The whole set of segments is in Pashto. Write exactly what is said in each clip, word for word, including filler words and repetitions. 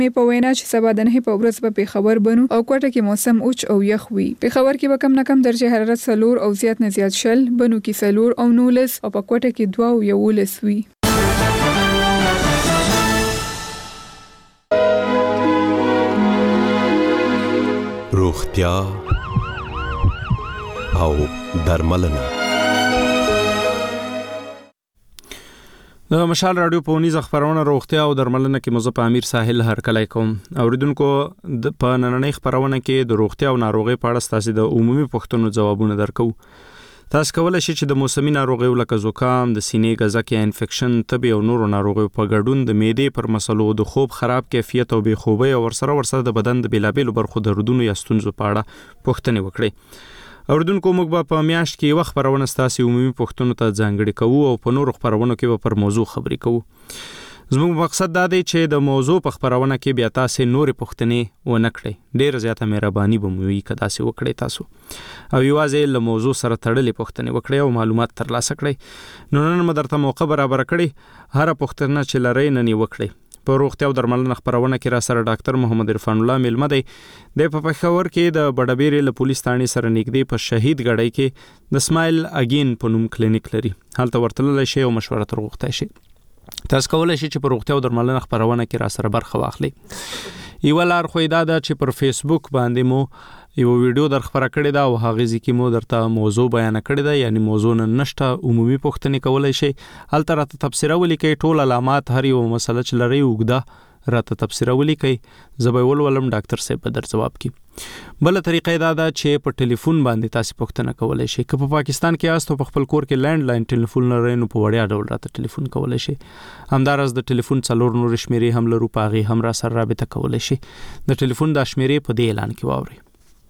مې په وینا چې سبا د نه په ورځ په پیښور بنو او کوټه کې موسم اوچ او یخ وي. پیښور کې به کم نه کم درجه حرارت سلور او زیات نه زیات شل، بنو کې سلور او نولس او په کوټه کې دوه او یولس وي. روغتیا او درملنه. د مشال رادیو په نيزه خبرونه روغتیا او درملنه کې مزه امیر ساحل هرکلی کوم. اوریدونکو د په نننۍ خبرونه کې د روغتیا او ناروغي په اړه ستاسو د عمومي پوښتنو ځوابونه درکو. تاسو کولای شئ چې د موسمي ناروغیو لکه زکام، د سینې غزک یا انفیکشن، تبي او نورو ناروغیو په ګډون د معدې پر مسلو، د خوب خراب کیفیت او بې خوبۍ او ورسره ورسره د بدن د بیلابېلو برخو دردونو یا ستونزو په اړه پوښتنې وکړئ. اوریدونکو موږ به په میاشت کې یو خبرونه ستاسو عمومي پوښتنو ته ځانګړي کوو او په نورو خبرونو کې به پر موضوع خبرې کوو. زموږ مقصد دا دی چې د موضوع په خبرونه کې بیا تاسو نورې پوښتنې ونه کړئ. ډېر زیاته مهرباني به مو وي که تاسو وکړئ تاسو او یوازې له موضوع سره تړلې پوښتنې وکړئ او معلومات ترلاسه کړئ. نو نن مو درته موقع برابر کړې، هر پوښتنه چې لرئ نن یې وکړئ. په روغتیا او درملنه خبرونه کې را سره ډاکټر محمد عرفان الله میلمه دی. د په پیښور کې د بډبېرې له پولیس ثانې سره نږدې په شهید غړی کې د سمایل اگین په نوم کلینیک لري. هلته ورتللی شئ او مشوره تر غوښتی شئ. تاسو کولی شئ چې په روغتیا او درملنه خبرونه کې را سره برخه واخلئ. یوه لار خو دا ده چې پر فیسبوک باندې مو یو ویډیو در خبره کړې ده او هغه ځکه مو درته موضوع بیان کړې ده، یعنی موضوع نه نشته، عمومي پوښتنې کولای شئ. هلته راته تبصره ولیکئ، ټول علامات هر یو مسله چې لرئ اوږده راته تبصره ولیکئ، زه به ولولم، ډاکټر صاحب به در جواب کړي. بله طریقه دا ده چې په ټلیفون باندې تاسو پوښتنه کولای شئ. که په پاکستان کې یاست او په خپل کور کې لینډ لاین ټلیفون لرئ نو په وړیا ډول راته ټلیفون کولای شئ. همداراز د ټلیفون څلور نور شمیرې هم لرو، په هغې هم را سره رابطه کولای شئ. د ټلیفون دا شمیرې په دې اعلان کې واورئ.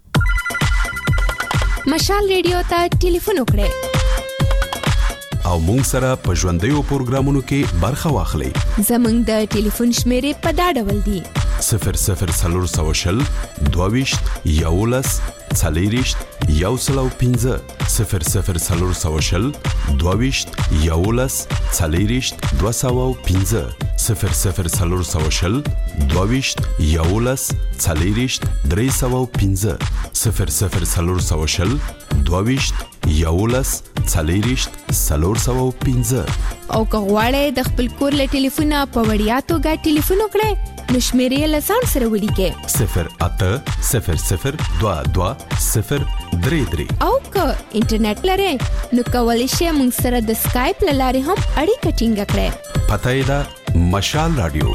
مشال ریډیو ته ټلیفون وکړئ او مونږ سره په ژوندیو پروګرامونو کې برخه واخلئ. زمونږ د ټلیفون شمیرې په دا ډول دي: صفر صفر څلور سوه شل دوه ویشت یولس څلېرویشت یو سل او پنځه، صفر صفر څلور سوه شل دوه ویشت یولس څلېرویشت دوه سوه او پنځه، صفر صفر څلور سوه شل دوه ویشت یولس څلېرویشت درې سوه او پنځه، صفر صفر څلور سوه شل دوه ویشت یولس څلېرویشت څلور سوه او پنځه. او که غواړئ د خپل کور له ټلیفونه په وړیا توګه ټلیفون وکړئ نو شمیرې له ځان سره ولیکئ: صفر اته صفر صفر دوه دوه صفر درې درې. او که انټرنیټ لرئ نو کولی شئ موږ سره د سکایپ له لارې هم اړیکه ټینګه کړئ. پته یې ده مشال رادیو.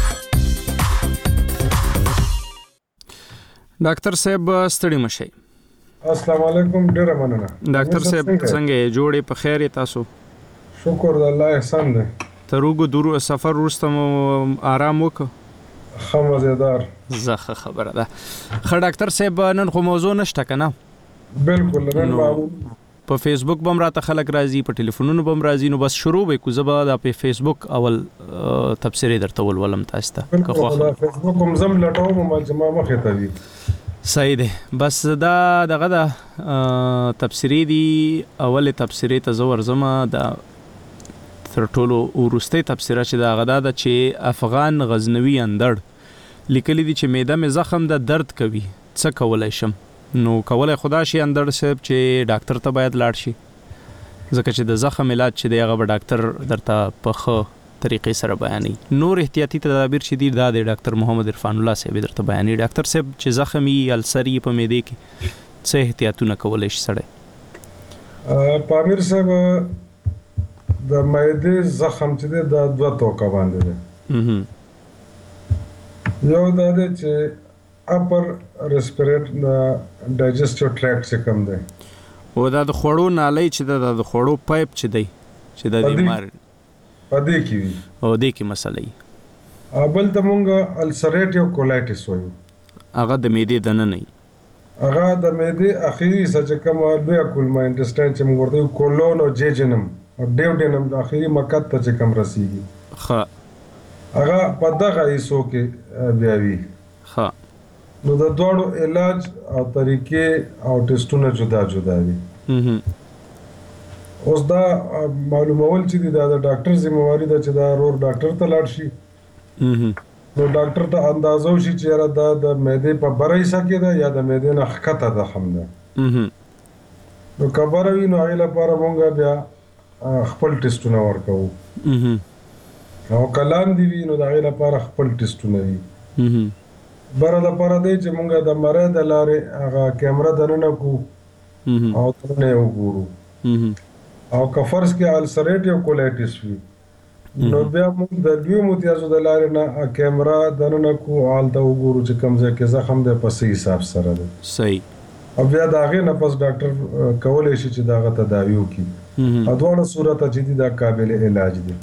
ډاکټر صاحب ستړي مشئ. السلام علیکم، ډیره مننه. ډاکټر صاحب څنګه جوړې په خیر تاسو؟ شکر د الله احسان دی. تر اوږده دورو سفر وروسته مو آرام وکړ؟ ښه مزیدار. زه خبره ده. ښه ډاکټر صاحب نن خو موضوع نشته که نه؟ بالکل نن معمول په فیسبوک به هم راته خلک راځي، په ټلیفونونو به هم راځي، نو بس شروع به کړو. زه به دا په فیسبوک اول تبصرې درته ولولم تاسو ته. بالکل دا فیسبوک هم زم لټوم چې ما مخې ته وي. صحیح دی. بس دا دغه د تبصرې دي. اولې تبصرې ته زه ورځم. د تر ټولو وروستۍ تبصره چې د هغه دا ده چې افغان غزنوي اندړ لیکلي دي چې معده مې زخم ده، درد کوي، څه کولی شم؟ نو کولی خدا شي اندړ صاحب چې ډاکټر ته باید لاړ شي، ځکه چې د زخم علاج چې دی هغه به ډاکټر درته په ښه طریقې سره بیانوي. نور احتیاطي تدابیر چې دي دا دی ډاکټر محمد عرفان الله صاحب درته بیانوي. ډاکټر صاحب چې زخم یې السر یې په معدې کې څه احتیاطونه کولی شي سړی؟ په امیر صاحب د معدې زخم چې دی دا دوه توکه باندې دی. یو دا دی چې اپر ریسپیریټ ډایجسټیو ټریکټ چې کوم دی، او دا د خوړو نالی چې دا د خوړو پایپ چې دی چې د دې مار په دې کې وي او دې کې مسله وي. بل ته مونږ السریټیو کولایټس وایو، هغه د معدې دننه نه وي، هغه د معدې اخري حصه چې کومه لویه کولمه انټسټاین چې موږ ورته وایو کولون او جیجنم او ډیوډینم د اخري مقعد ته چې کوم رسیږي، ښه هغه په دغه حصو کې بیا وي. ښه نو د دواړو علاج او طریقې او ټیسټونه جدا جدا دي. اوس دا معلومول چې دا د ډاکټر ذمہواری ده چې دا رور ډاکټر ته لاړ شي نو ډاکټر ته اندازو شي چې را د معدې په بره حصہ کې ده یا د معدې نه ښکته زخم ده. نو که بره وي نو هغې لپاره مونږ بیا خپل ټسټونه ورکوو، او که لاندې وي نو د هغې لپاره خپل ټسټونه وي. بره لپاره دی چې مونږ د مرۍ د لارې هغه کیمره دننه کو او دننه یې وګورو. او که فرض کې السریټیو کولایټس وي نو بیا موږ د لوی متیازو د لارې نه کیمرا دننه کو او هلته وګورو چې کوم ځای کې زخم دی په څه حساب سره دی. صحیح. او بیا د هغې نه پس ډاکټر کولی شي چې د هغه تداوي وکړي. او دواړه صورته چې دي دا قابل علاج دي.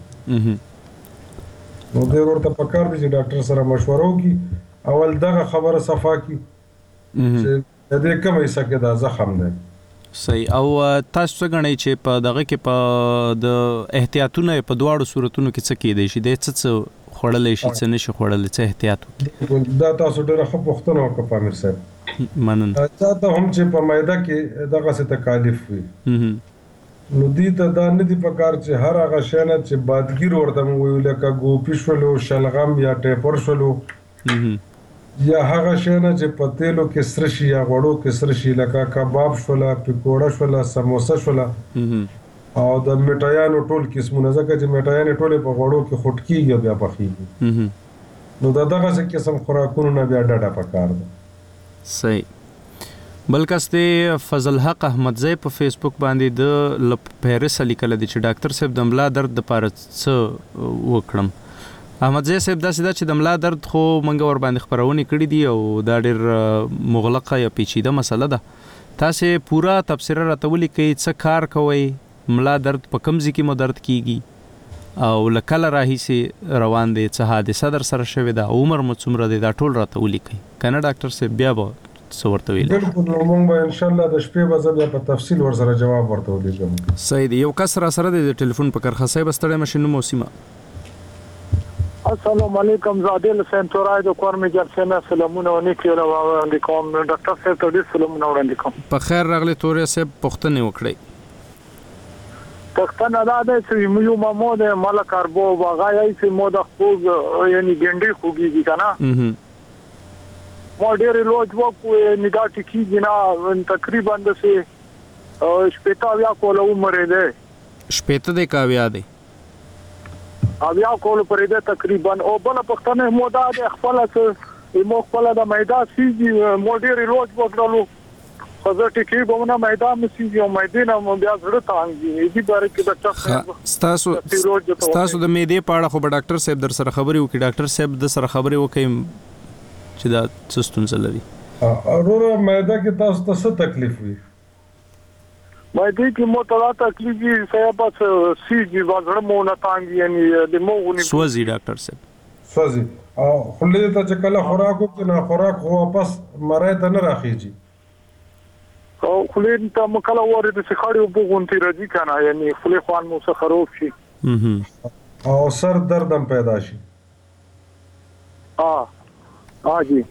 نو دی ورته پکار دی چې ډاکټر سره مشوره وکړي، اول دغه خبره صفا کړي چې د دې کوم حصه کې دا زخم دی. صحیح. او تاسو څه غنئ چې په دغه کې په د احتیاطونه په دواړو صورتونو کې څه کېدای شي، د څه څه خوړلی شي څه نشي خوړلی، څه احتیاط وکړي؟ دا تاسو ډېره ښه پوښتنه وکړه پامیر صاحب. مننه. چا ته هم چې په معده کې دغسې تکالیف وي نو دوی ته دا نه دي پکار چې هر هغه شی نه چې بادګیر ورته موږ وایو لکه ګوپي شولو، شلغم یا ټیپر شولو، یا هغه شی نه چې په تیلو کې سره شي یا غوړو کې سره شي لکه کباب شوله، پکوړه شوله، سموسه شوله، او د میټایانو ټول قسمونه، ځکه چې میټایانې ټولې په غوړو کې خوټ کېږي بیا پخېږي، نو د دغسې قسم خوراکونو نه بیا ډډه پکار ده. صحیح. بلکې د فضل حق احمدزی په فیسبوک باندې د پیرس لیکل دي چې ډاکټر صاحب د ملا درد لپاره څه وکړم. احمدزی صاحب داسې ده چې د ملا درد خو منګه ور باندې خبرونه کړې دي او دا ډېر مغلقه یا پیچیده مسله ده. تاسو پورا تفسیر راته ولیکئ څه کار کوئ، ملا درد په کوم ځای کې مو درد کیږي او لکله راهیسې روان دی، څه حادثه در سره شوې ده، عمر مو څومره دی، دا ټول راته ولیکئ. کنه ډاکټر صاحب بیا به څه ورته ویل؟ بالکل. نو موږ به انشاءالله د شپې به زه بیا په تفصیل ورسره جواب ورته ولیکم. صحیح دی. یو کس را سره دی د ټلیفون په کرخه صاحب ستړی مشي نوم او سیمه. السلام علیکم. زادل حسین تورای د کور می جلسه سلامونه ونیکي او وړاندې کوم. ډاکټر صاحب ته ډېر سلامونه وړاندې کوم. په خیر راغلی تورای صاحب. پوښتنه وکړئ. پښتنه دا ده چې یو مامو د مال کاربو واغای چې مو د خوګ یعنی ګنډي خوږي کنه مو ډېر لوج وکو نگاه ټکی نه تقریبا د سه شپږ یا کول عمر ده شپږ د کاویا دی اویا کول پرې ده تقریبا او بل پښتنه مو دا د خپل څه مو خپل د میدا سیږي مو ډېر لوج وکړلو خزر ټکی بونه میدان مسیږي او میدان مو بیا زړه تانګي دې باره کې ډاکټر ستاسو ستاسو د میدې پاړه خو ډاکټر صاحب در سره خبرې وکړي. ډاکټر صاحب د سره خبرې وکړي چې دا څه ستونزه لري. اورو میدا کې تاسو ته څه تکلیف وي؟ میدې کې مو ته تکلیف وي صاحب بس سیږي زړه مو نه تانګي یعنی د موغونی سوځي ډاکټر صاحب سوځي او خلې ته چې کله خوراک وکړي نه خوراک خو واپس مرای ته نه راخیږي او خلین ته مکله وره د سخاړي په غونتی راځي کنه یعنی خلی خوان مو څه خراب شي او سر درد هم پیدا شي. اه اه جی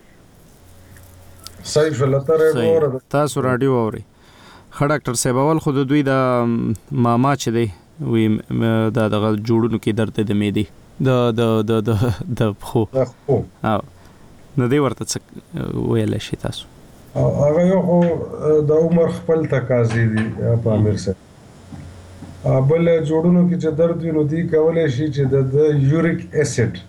صحیح فلتر اور تاسو رادیو اوري. خ ډاکټر صاحب اول خود دوی د ماما چې دی وی دا د جوړونو کې درد د میدې د د د د د خو او نو دی ورته څه ویل شي تاسو؟ هغه یو خو د عمر خپل تقاضي دي په امیر سره بل جوړونو کې چې درد وي نو دی کولای شي چې د یوریک اسید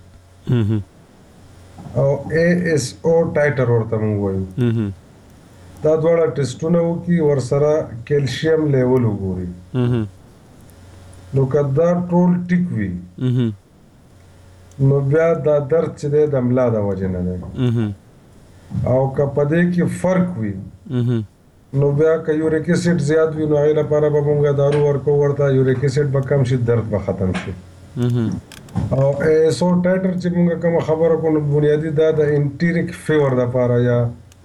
او اے اس او ټایټر ورته موږ وایو دا دواړه ټیسټونه وکړي ورسره کیلشیم لیول وګوري نو که دا ټول ټیک وي نو بیا دا درد چې دی د ملا د وجې نه دی او که په دې کې فرق وي نو بیا که یوریک اسید زیات وي نو هغې لپاره به مونږ دارو ورکو ورته یوریک اسید به کم شي درد به ختم شي او ایسو ټایټر چې مونږ کومه خبره کوو نو بنیادي دا د انټیریک فیور دپاره یا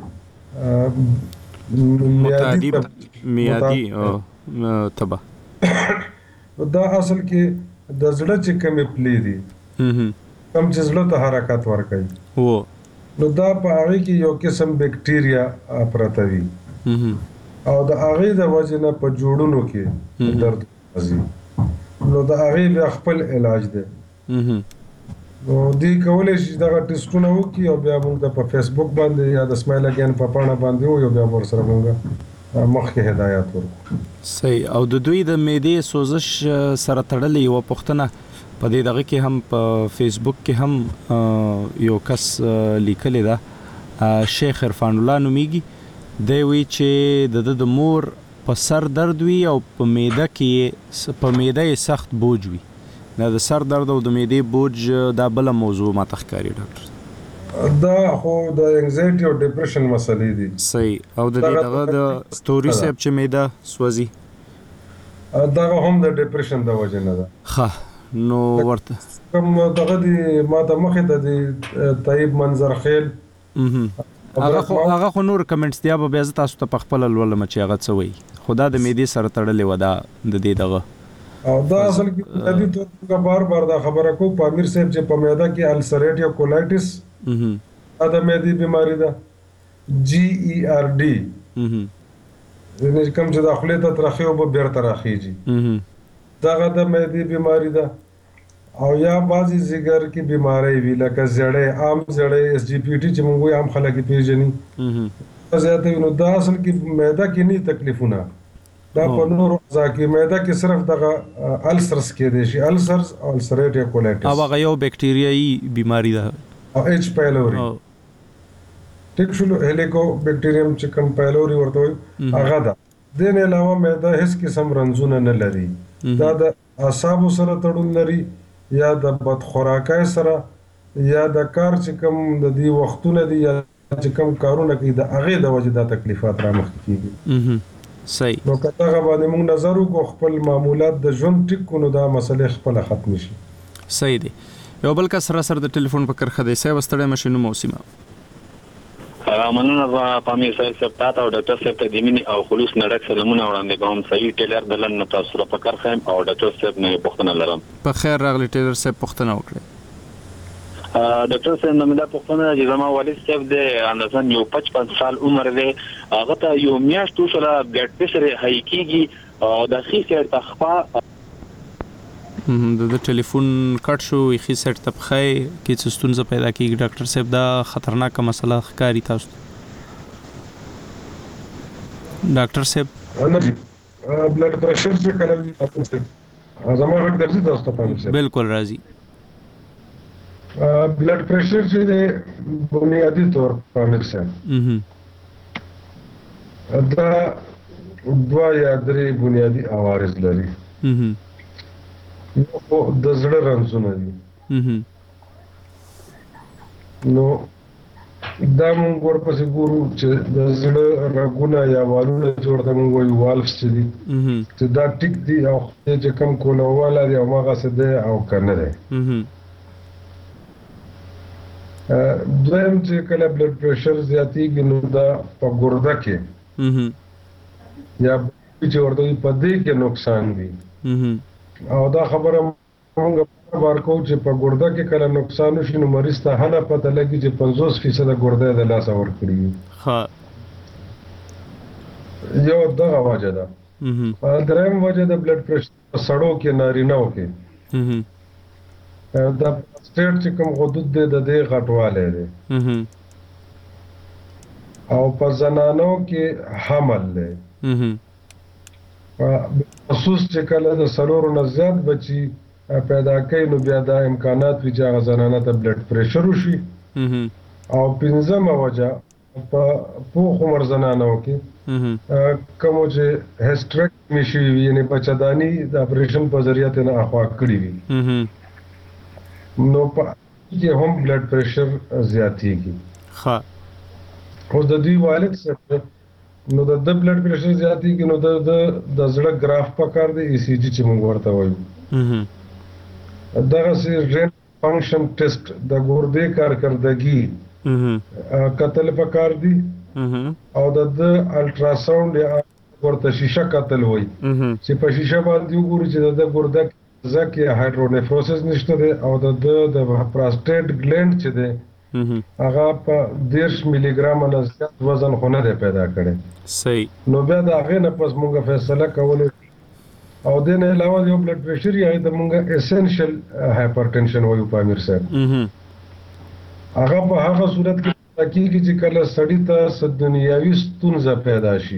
میادي میادي تبه دا اصل کې د زړه چې کومې پلې دي کوم چې زړه ته حرکت ورکوي و نو دا په هغې کې یو قسم بیکټیریا پرته وي او د هغې د وجې نه په جوړونو کې درد راځي نو د هغې بیا خپل علاج دی نو دی کولای شي دا ټیسټونه وکړي او بیا موږ ته په فیسبوک باندې یا د اسماعیل اگین په پاڼه باندې وو بیا ور سره موږ مخکې هدایت ورکړو. صحیح. او د دوی د معدې سوزش سره تړلې یو پوښتنه په دې دغه کې هم په فیسبوک کې هم یو کس لیکلی ده شیخ عرفان الله نومیږي دی وی چې د د مور په سر درد وي او په معده کې په معده یې سخت بوج وي. دا د سر درد او د معدې بوج دا بل موضوع ما تخکاری ډاکټر. دا خو د انزایټي او ډیپریشن مسلې دي. صحیح. او د دې دغه د ستوري سیب چې معده سوځي دا هم د ډیپریشن د وجه نه ده. ښه نو ورته کوم دغه دی ما ته مخې ته دی طيب منظر خیل هغه خو هغه خو نور کمنټس دی به بیا تاسو ته په خپل ولولم چې هغه څه وایي. خدا د معدې سره تړلې و دا د دې دغه او دا اصل کې د دې ټول بار بار دا خبره کو پامیر صاحب چې په معده کې السریټیو کولایټس ا د معدې بیماری ده جی ای آر ډي د کوم چې داخله ته ترخیو به بیر ترخیږي دا د معدې بیماری ده. او یا بعضی زیګر کې بیماری وی لکه زړې عام زړې اس جی پی ټی چې موږ عام خلک پیژني زیاته نو دا اصل کې معده کې نه تکلیفونه دا په نورو ځکه کې معده کې صرف دغه السرز کې دي شي السرز او السریټیو کولایټس او هغه یو بکټریايي بیماری ده او ایچ پایلوري ټیک شلو هلیکو بکټیریم چې کوم پایلوري ورته هغه ده. د نه علاوه معده هیڅ قسم رنځونه نه لري. دا د اعصاب سره تړون لري یا د بد خوراکۍ سره یا د کار چې کوم د دې وختونه دي یا چې کوم کارونه کوي د هغه د وجه د تکلیفات را مخ کیږي. صحیح. نو کته باندې موږ نظر وکړو خپل معمولات د ژوند ټیک کو نو دا مسلې خپل ختم شي. صحیح دی. یو بل کا سره سره د ټلیفون په کرخه دی سه وستړې مشینو موسمه مننه پامیر صاحب ته او ډاکټر صاحب ته د مینې او خلوص نړک سلامونه وړاندې کوم. صحیح ټیلر د لن تاسو په کرخه او ډاکټر صاحب نه پوښتنه لرم. په خیر راغلی ټیلر صاحب پوښتنه وکړه. ډاکټر صاحب نو دا پوښتنه چې زما والد صاحب د اندازان یو پچپن سال عمر دی هغه ته یو میاشت وشله بلډ پريشر هاي کیږي او د خېسر تخفا د ټلیفون کټ شو خې سټ تبخای کې څه ستونزه پیدا کیږي. ډاکټر صاحب دا خطرناک مسله ښکاری تاسو ډاکټر صاحب بلډ پريشر چې کله زما غږ درځي تاسو ته بالکل راځي. بلډ پريشر چې د بنیادی طور په مرسته دا دوا یا درې بنیادی عوارض لري. یو د زړه رنځونه دي نو دا موږ ورپسې ګورو چې د زړه رګونه یا والونه جوړ ته موږ وایو والفس چې دي چې دا ټیک دي او چې کوم کولواله دي او هغه څه دی او کنه دی. دویم چې کله بلډ پريشر زیاتیږي نو دا په ګرده کې یا چې ورته په دې کې نقصان وي او دا خبره موږ بار کو چې په ګرده کې کله نقصان وشي نو مریض ته هله پته لګي چې پنځوس فیصد ګرده د لاس اور کړی. ها یو دغه وجه ده. دریم وجه د بلډ پريشر سړو کې نارینه‌و کې دا سټیټ چې کوم غدود دی د دې غټواله دی او په زنانو کې حمل دی خصوص چې کله د سلورو نه زیات بچي پیدا کوي نو بیا دا امکانات وي چې هغه زنانه ته بلډ پريشر وشي. او پنځمه وجه په پوخ عمر زنانو کې کوم چې هیسټریکټمي شي یعنی بچدانی د اپریشن په ذریعہ ته نه اخوا کړی وي نو په کې هم بلډ پريشر زیاتېږي. ها خو د دې والد څخه نو د بلډ پريشر زیاتېږي نو د د زړه ګراف پکار دی ای سی جی چې موږ ورته وایو. دغه سي رین فنکشن ټیسټ د ګردې کارکردګي کتل پکار دی او د الټراساوند یا ورته شیشه کتل وایي چې په شیشه باندې وګوري چې د ګرده ځکه هایډرونیفروسس نشته دی او د د پروستات ګلند چې دی هغه په دیرش ملي ګرام نه زیات وزن خو نه دی پیدا کړی. صحیح. نو بیا د هغه نه پس موږ فیصله کولای او د نه علاوه یو بلډ پريشر یا د مونږه اسنشل هایپرټنشن وایو په امیر صاحب هغه په هغه صورت کې حقیقي چې کله سړی ته دنیاوي ستونزه پیدا شي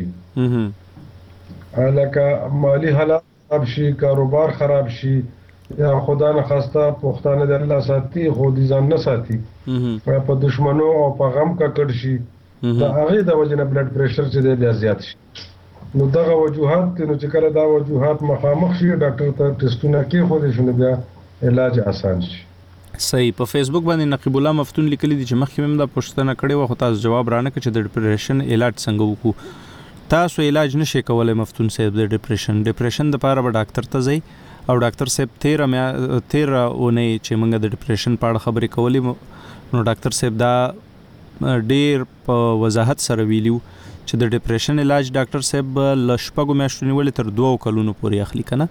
الکه مالی حالات خراب شي کاروبار خراب شي یا خدا نه خواسته پښتانه د الله ساتي خو دي ځان نه ساتي په دشمنو او په غم کا کډ شي دا هغه د وجنه بلډ پريشر چې دی بیا زیات شي نو دغه وجوهات نو چې کله دا وجوهات مخامخ شي ډاکټر ته ټیسټونه کې خو دې شنو بیا علاج آسان شي. صحیح. په فیسبوک باندې نقیب الله مفتون لیکلي دي چې مخکې مم دا پوښتنه کړې و خو تاسو جواب رانه کړ چې د ډیپریشن علاج څنګه وکړو. تاسو علاج نشئ کولای مفتون صاحب د ډیپریشن ډیپریشن د لپاره به ډاکټر ته ځئ او ډاکټر صاحب تیرا مې تیرا ونې چې موږ د ډیپریشن په اړه خبرې کولې نو ډاکټر صاحب دا ډیر په وضاحت سره ویلیو چې د ډیپریشن علاج ډاکټر صاحب لشپږو میاشتو نیولې تر دوه کلونو پورې اخلي کنه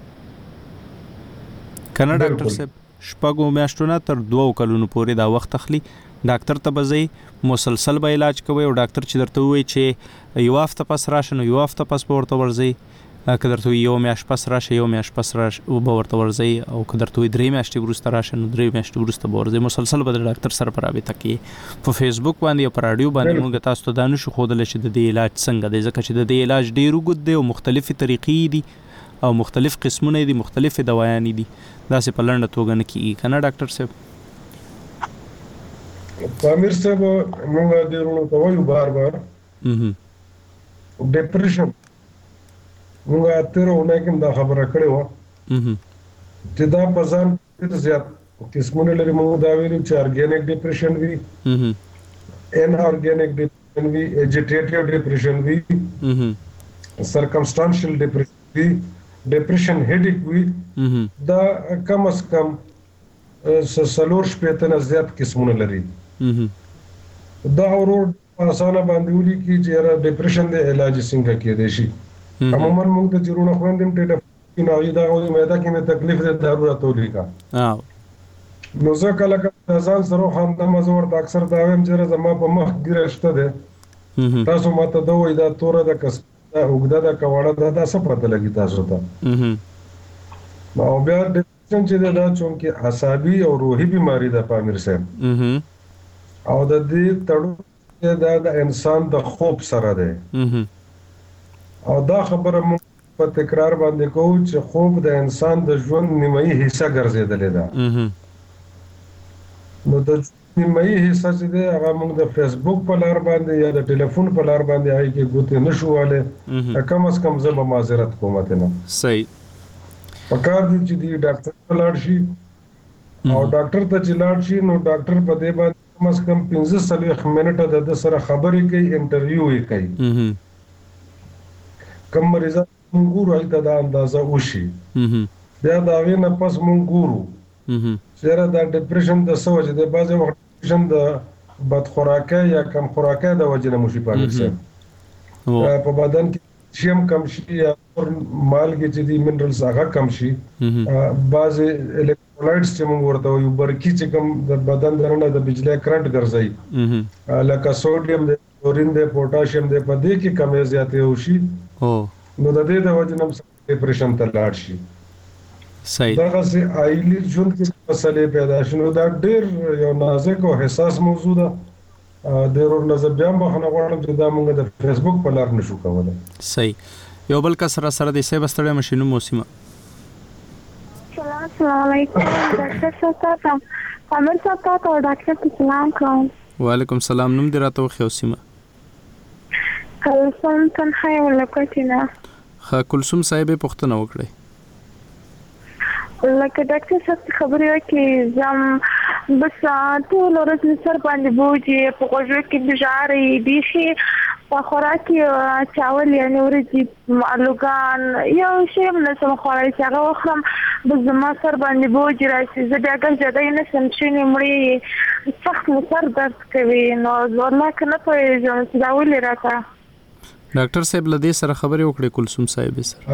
کنه ډاکټر صاحب شپږو میاشتو نه تر دوه کلونو پورې دا وخت اخلي. ډاکټر ته بځي مسلسل به علاج کوي او ډاکټر چې درته وایي چې یو هفته پس راشه نو یو هفته پس به ورته ورځي که درته یو میاشت پس راشه یو میاشت پس راشه به ورته ورځي او که درته درې میاشتې وروسته راشه نو درې میاشتې وروسته به ورځي. مسلسل به د ډاکټر سره په رابطه کې په فیسبوک باندې او په راډیو باندې موږ تاسو ته دا نشو ښودلی چې د دې علاج څنګه دی ځکه چې د دې علاج ډېر اوږد دی او مختلفې طریقې دي او مختلف قسمونه دي مختلفې دوايانې دي داسې په لنډه توګه نه کېږي که نه ډاکټر صاحب؟ امیر صاحب موږ ډېرونو ته وایو بار بار ډیپریشن موږ اترونه کوم دا خبره کړې وه چې دا په ځان ډېر زیات قسمونه لري. موږ دا ویلو چې ارګینیک ډیپریشن وي ان ارګینیک ډیپریشن وي اجیټیټیو ډیپریشن وي سرکمسټانشل ډیپریشن وي ډیپریشن هیډیک وي دا کم از کم سلور شپېته نه زیات قسمونه لري. دا ورور اسانه باندې ولي کی چې ډیپریشن د علاج څنګه کېدای شي. عموما موږ ته چیرونه خوندم ټیټه کې نه دا او مېدا کې مې تکلیف ده ضرورت ولیکا نو زه کله کله ځان سره خواندم زور د اکثر دا ویم چې زما په مخ ګرشته ده تاسو ماته دا وای دا توره د کس وګدا د کواړه دا څه پته لګی تاسو ته نو بیا د چې دا چونکه عصبي او روحي بيماري ده پامیر صاحب او د دې تړو دا د انسان د خوب سره ده او دا خبره مو په تکرار باندې کوو چې خوب د انسان د ژوند نیمایي حصہ ګرځیدلې ده. نو د نیمایي حصہ چې ده هغه موږ د فیسبوک په لار باندې یا د ټلیفون په لار باندې هغه کې ګوتې نشواله کم از کم زه به معذرت کوم ته نه صحیح پکار دي چې دی ډاکټر ته لاړ شي او ډاکټر ته چې لاړ شي نو ډاکټر په دې باندې کم از کم پنځه څلوېښت منټه د سره خبرې کوي انټرویو یې کوي کم مریضان مونږ ګورو هلته دا اندازه وشي بیا د هغې نه پس مونږ ګورو چې یاره دا ډپریشن د څه وجې دی بعضې وخت ډپریشن د بدخوراکۍ یا کم خوراکۍ د وجې نه موشي پامیر صاحب په بدن کې شیم کم شي یا مالګې چې دي منرلز هغه کم شي بعضې الکترولایټس چې مونږ ورته وایو برقي چې کوم د بدن دننه د بجلی کرنټ ګرځوي لکه سوډیم دی کلورین دی پوټاشیم دی په دې کې کمې زیاتې وشي نو د دې د وجې نه ډپریشن ته لاړ شي. صحیح. دغسې عائلي ژوند کې مسلې پیدا شي نو دا ډېر یو نازک او حساس موضوع ده ډېر ورنه زه بیا هم بخښنه غواړم چې دا موږ د فیسبوک په لار نشو کولی. صحیح. یو بل کس را سره دی صاحب ستړی مه شي نوم موسیمه. السلام علیکم ډاکټر صاحب تاسو امر صاحب تاسو ډاکټر ته سلام کوم. وعلیکم السلام. نوم دې راته وښیه اوسیمه. کلثوم تنخای ولکتینا. ښه کلثوم صاحبې پوښتنه وکړئ. لکه ډاکټر صاحب خبرې وکړي زم بس ټول ورځ مې سر باندې بوجي په غوږو کې بژارې بیخي په خوراک کې چاول یعنې ورځې الوګان یو شی هم نشم خوړلی چې هغه وخورم بس زما سر باندې بوجي راشي زه بیا ګرځېدی نشم شونې مړې سخت مې سر درد کوي نو والله که نه پوهېږم چې دا ولې راته ډاکټر صاحب له دې سره خبرې وکړې کلثوم صاحبې سره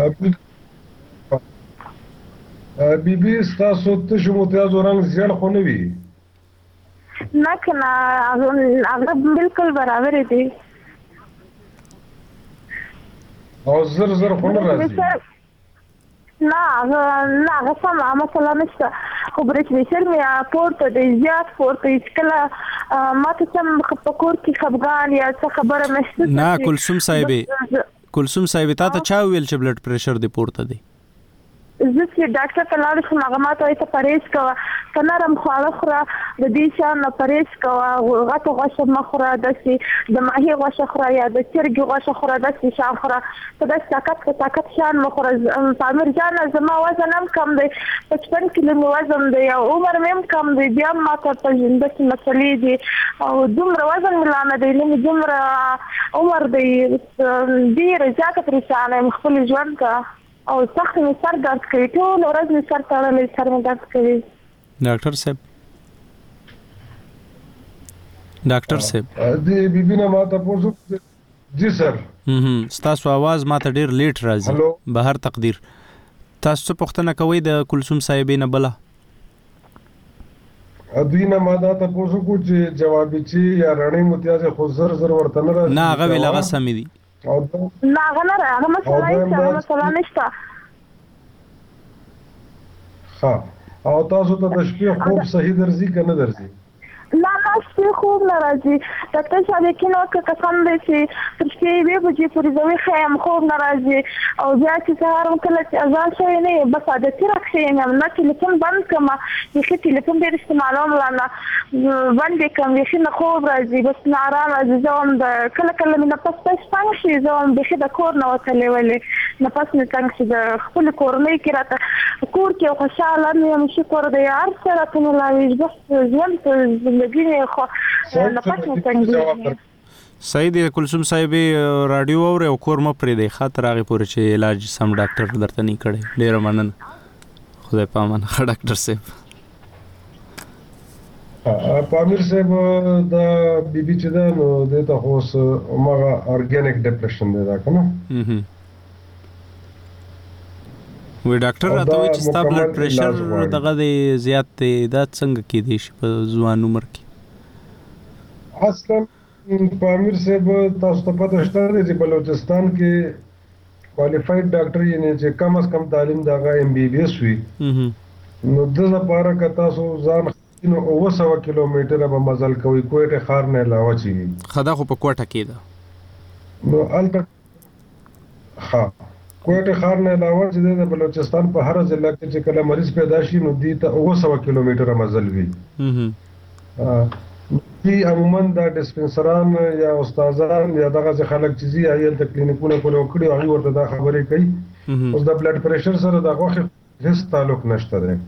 بی بی ستاسو تشو متیازو رنګ زیړ خو نه وي نه که نه هغه بلکل برابر دی او زر زر خو نه راځي نه نه هغه سم مثلا نشته خو برېک پریشر مې پورته دی زیات پورته هیڅ کله ماته سم په کور کې خفګان یا څه خبره نشته. نه کلثوم صاحبې کلثوم صاحبې تا ته چا ویل چې بلډ پریشر دی پورته دی؟ زه چې ډاکټر ته لاړ شم هغه ماته وایي ته پرهیز کوه که نرم خواړه خوره د دې شیانو نه پرهیز کوه غټه غوښه مه خوره داسې د ماهي غوښه خوره یا د چرګې غوښه خوره داسې شیان خوره ته داسې طاقت په طاقت شیان مه خوره. پامیر جانه زما وزن هم کم دی پچپن کیلو مې وزن دی او عمر مې هم کم دی بیا هم ماته په ژوند کې مسلې دي او دومره وزن مې لا نه دی نه مې دومره عمر دی ډېره زیاته پریشانه یم خپل ژوند ته او سخت مې سر درد کوي ټول ورځ مې سر تړلی سر مې درد کوي. ډاکټر صاحب ډاکټر صاحب د بیبي نه ما تاسو جی سر هم ستاسو आवाज ماته ډیر لیټ راځي بهر تقدیر تاسو څه پوښتنه کوئ د کلثوم صاحبې نه بله؟ ادوینه ما دا تاسو کو چې جواب چې یا رڼې متیازه خو زر زر ورته نه راځي. نه هغه ویل هغه سمې دي. نه هغه نه هغه مسله نشته هغه مسله نشته. ها او تاسو ته د شپې خوب صحیح درځي که نه درځي؟ نه نه شپې خوب نه راځي ډاکټر صاحب یقین وکړه قسم دی چې تر شپې یوې بجې پورې زه ویښه یم خوب نه راځي او بیا چې سهار م کله چې اذان شوی نه یم بس عادتي راکښې یم نه ټلیفون بند کړم بیخي ټلیفون ډېر استعمالوم لا نه بند یې کړم بیخي نه خوب راځي بس نه ارام راځي زه هم د کله کله مې نفس تش تنګ شي زه هم بیخي د کور نه وتلی ولې نفس مې تنګ شي د خپلې کورنۍ کې راته کور کې یو خوشحاله مې یم شکر دی هر څه راته ملاوي بس ژوند په صحیح دی کلثوم صاحبې راډیو اورئ او کور مه پرېږدئ ښه تر هغې پورې چې علاج سم ډاکټر درته نه کړی. ډېره مننه خدای پامانه. ښه ډاکټر صاحب پامیر صاحب دا بیبي چې ده نو دې ته خو اوس هماغه ارګینک ډپریشن دی دا که نه وی ډاکټر راته وایي چې ستا بلډ پریشر دغه دی زیات دی دا څنګه کیدی شي په ځوان عمر کې؟ اصلا پامیر صاحب تاسو ته پته شته دی چې بلوچستان کې کوالیفاید ډاکټر یعنی چې کم از کم تعلیم د هغه ایم بی بی ایس وي نو د لپاره که تاسو ځان نو اوه سوه کیلومیټره به مزل کوئ کوټې ښار نه علاوه چې وي. ښه دا خو په کوټه کې ده نو هلته ښه کوټه ښار نه علاوه چې د بلوچستان په هر ضلع کې چې کله مریض پیدا شي نو دې ته اوه سوه کیلومیټره مزل وي. دوی عموما دا ډسپنسران یا استادان یا دغه خلک چې ځي هغې هلته کلینیکونه کولو کړي هغوی ورته دا خبرې کوي. اوس د بلډ پریشر سره د غوښې هېڅ تعلق نشته دی.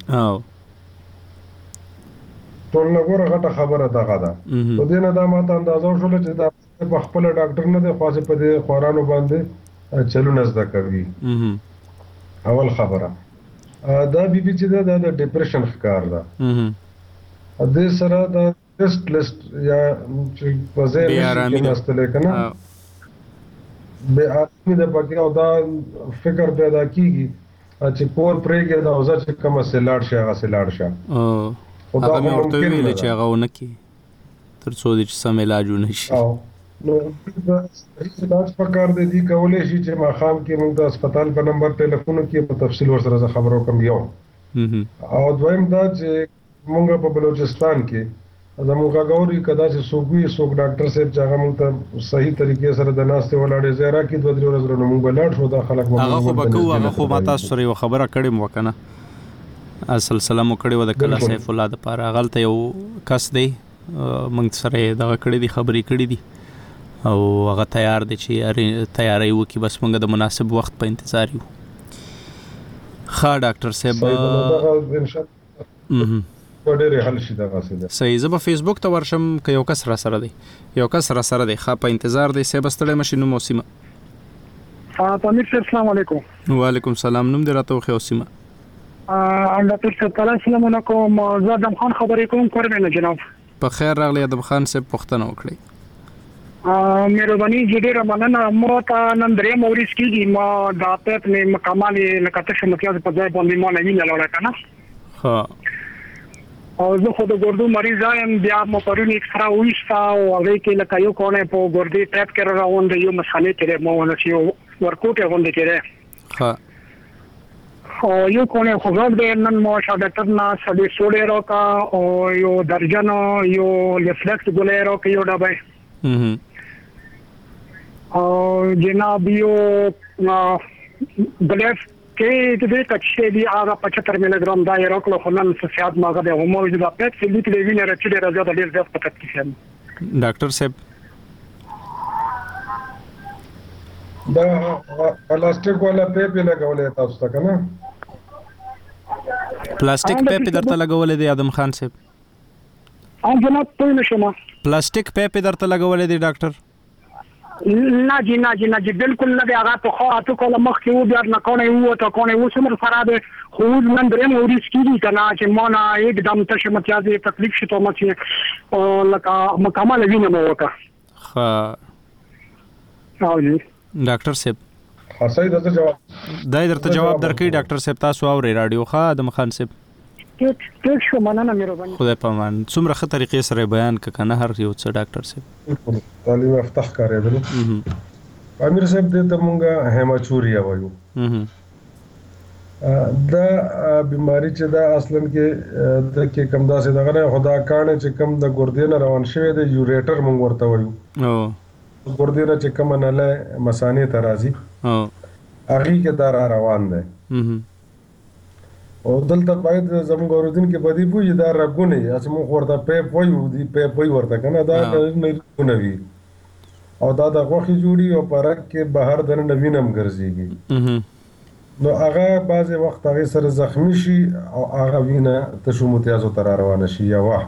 ټول نه ګوره غټه خبره دغه ده. په دې نه دا ماته اندازه وشوله چې دا په خپله ډاکټر نه دی خو هسې په دې خوارانو باندې چلونه زده کوي. اول خبره دا بیبي چې ده دا د ډپریشن ښکار ده. دې سره د ټیسټ لیسټ یا چې په ځای نشي کېناستلی که نه بې آرامي ده پکې او دا فکر پیدا کېږي چې کور پرېږدي دا اوزه چې کومه سې لاړ شي هغسې لاړ شه. هغه مې ورته ویلې چې هغه ونه کړي تر څو دې چې سم علاج ونه شي. نو علاج پکار دی دي کولی شي چې ماښام کې موږ د هسپتال په نمبر ټلیفون کې په تفصیل ورسره زه خبر وکړم یو او دویم دا چې موږ په بلوچستان کې زموږ غږ اوري که داسې څوک وي څوک ډاکټر صاحب چې هغه موږ ته صحیح طریقې سره د ناستې ولاړې ځای راکړي دوه درې ورځې نو موږ به لاړ شو دا خلک هغه خو به کوو هغه خو ما تاسو سره یوه خبره کړې مو که نه سلسله مو کړې وه د کلا سیف الله دپاره هغلته یو کس دی موږ سره یې دغه کړې دي خبرې کړې دي او هغه تیار دی چې تیاری وکړي بس موږ د مناسب وخت په انتظار یو. ښه ډاکټر صاحب صحیح زه به فیسبوک ته ورشم که یو کس را سره دی یو کس را سره دی ښه په انتظار دی صاحب ستړی مه شي نوم او سیمه. پامیر صاحب السلام علیکم. وعلیکم سلام نوم دې راته وښیه او سیمه. ډاکټر صاحب تعالی السلام علیکم زه ادم خان خبرې کوم کوربینه جناب. په خیر راغلی ادم خان صاحب پوښتنه وکړئ. مهرباني ډېره مننه ما ته نن درېیم ورځ کېږي ما د عافیت مې مکمل لکه تشه متیاز په ځای باندې ما نه وینه لاړه که نه ښه او زه خو د ګردو مریض یم بیا مو پرون اکسرا وویسته او هغې کې لکه یو کوڼی په ګردې ټیپ کې را راغونډی یو مسخانې کې دی ما ونه چې یو ورکوټی غوندې کې دی ښه او یو کونه خوږ دې نن مو شاو ډاکټر نا سړي سوډې راکا او یو درجن یو لیفلکس ګولې راکا یو ډبې هم او جناب یو بلف کې دې کچې دی هغه پچهتر ملي ګرام دا یې راکلو خو نن صحت ماغه د همو د پټ سلیټ دی وینر چې ډېر زیات ډېر زیات پټ کیږي. ډاکټر صاحب دا پلاستیک ولا پیپ لګولې تاسو ته کنه پلاستیک پیپ درته لګولې دی ادم خان صاحب؟ ان جناب ته نشم پلاستیک پیپ درته لګولې دی ډاکټر؟ نه جی نه جی نه جی بالکل نه دی هغه په خو اته کوله مخ کې و بیا نه کونه و ته کونه و سمر خراب خو نن درې موري سکیږي کنه چې مونږه एकदम تشه متیازي تکلیف شته مچې او لکه مکمل وینم وکړه. ها او جی ډاکټر صاحب صحیح درته جواب دای درته جواب درکې ډاکټر صاحب تاسو اوري رادیو ښه ادم خان صاحب ټیک ټیک شو مننه مهرباني خدای پامان څومره ښه طریقې سره بیان ک کنه هر یو څه ډاکټر صاحب تعلیم افتح کارېدل. امیر صاحب دې ته مونږه هیماچوریا وایو. دا بیماری چې دا اصلا کې د کې کم داسې دغه نه خدا کانه چې کم د ګردې نه روان شوی د یوریټر مونږ ورته وایو. او ګردې نه چې کم نه له مسانې ته راځي او هغه کې دا را روان دی. او دلته باید زموږ اوریدونکو کې بدی پوي دا راګونه یا چې موږ ورته پیپ وایو دی پیپ وایي ورته کنه دا نه نوي او دا د غوخي جوړي او پرک کې بهر د نوینم ګرځيږي. نو هغه بعضی وخت هغه سره زخمی شي او هغه وینه تشو متیازو تر روانه شي یا واه.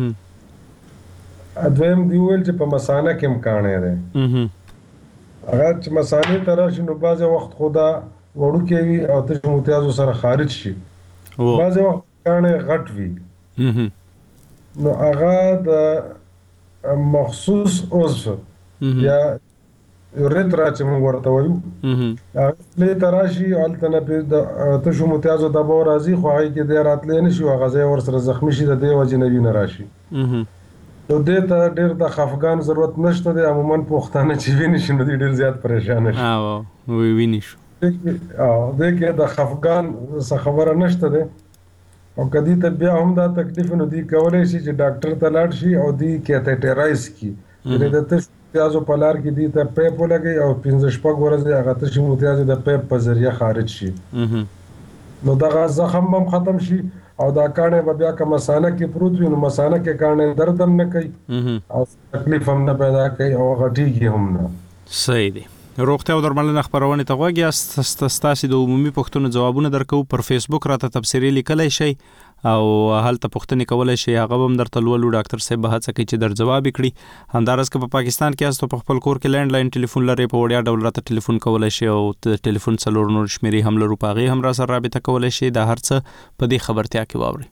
ادویم دی ویل چې په مسانه کې امکان دی. هغه چې مسانه تر شي نو بعضی وخت خدا وړو کې وي او تشو متیازو سره خارج شي. بعضی وخت کانه غټ وي. نو هغه د مخصوص عضو یا یوریترا چې موږ ورته وایو هغه لې تراشي التنه په د تشو متیازو د بور راځي خو هغه کې د راتلې نشي او غزا ور سره زخمی شي د دې وجنوي نه راشي. نو دې ته ډېر د خفقان ضرورت نشته دی. عموما پښتانه چې ویني شي نو ډېر زیات پریشان شي. او وی ویني شو او دې کې د خفقان څه خبره نشته ده. او کدی ته بیا هم دا تکلیف نو دی کولای شي چې ډاکټر ته لاړ شي او دی کیتھیټرایز کی یعنی د تش متیازو په لار کې دی ته پیپ ولګي او پنځه شپږ ورځې هغه تش متیازو د پیپ په ذریعہ خارج شي. نو دا زخم هم ختم شي او دا کانه بیا کوم مسانه کې پروت وي نو مسانه کې کانه درد هم نه کوي او تکلیف هم نه پیدا کوي او غټيږي هم نه. صحیح دی. روغتیا او درملنه خبرونه ته غوږی استاسي د عمومي پوښتنو جوابونه درکو پر فیسبوک راته تبصری لیکلای شي او هلته پوښتنه کولای شي هغه هم درته لولو ډاکټر صاحب به هڅه کوي چې در جواب کړي. همدارس که په پاکستان کې استو په خپل کور کې لینډ لاین ټلیفون لري په وړیا ډول راته ټلیفون کولای شي او ټلیفون څلور نور شمیرې هم لرو پاغي هم را سره رابطه کولای شي دا هرڅه په دې خبرتیا کې واوري.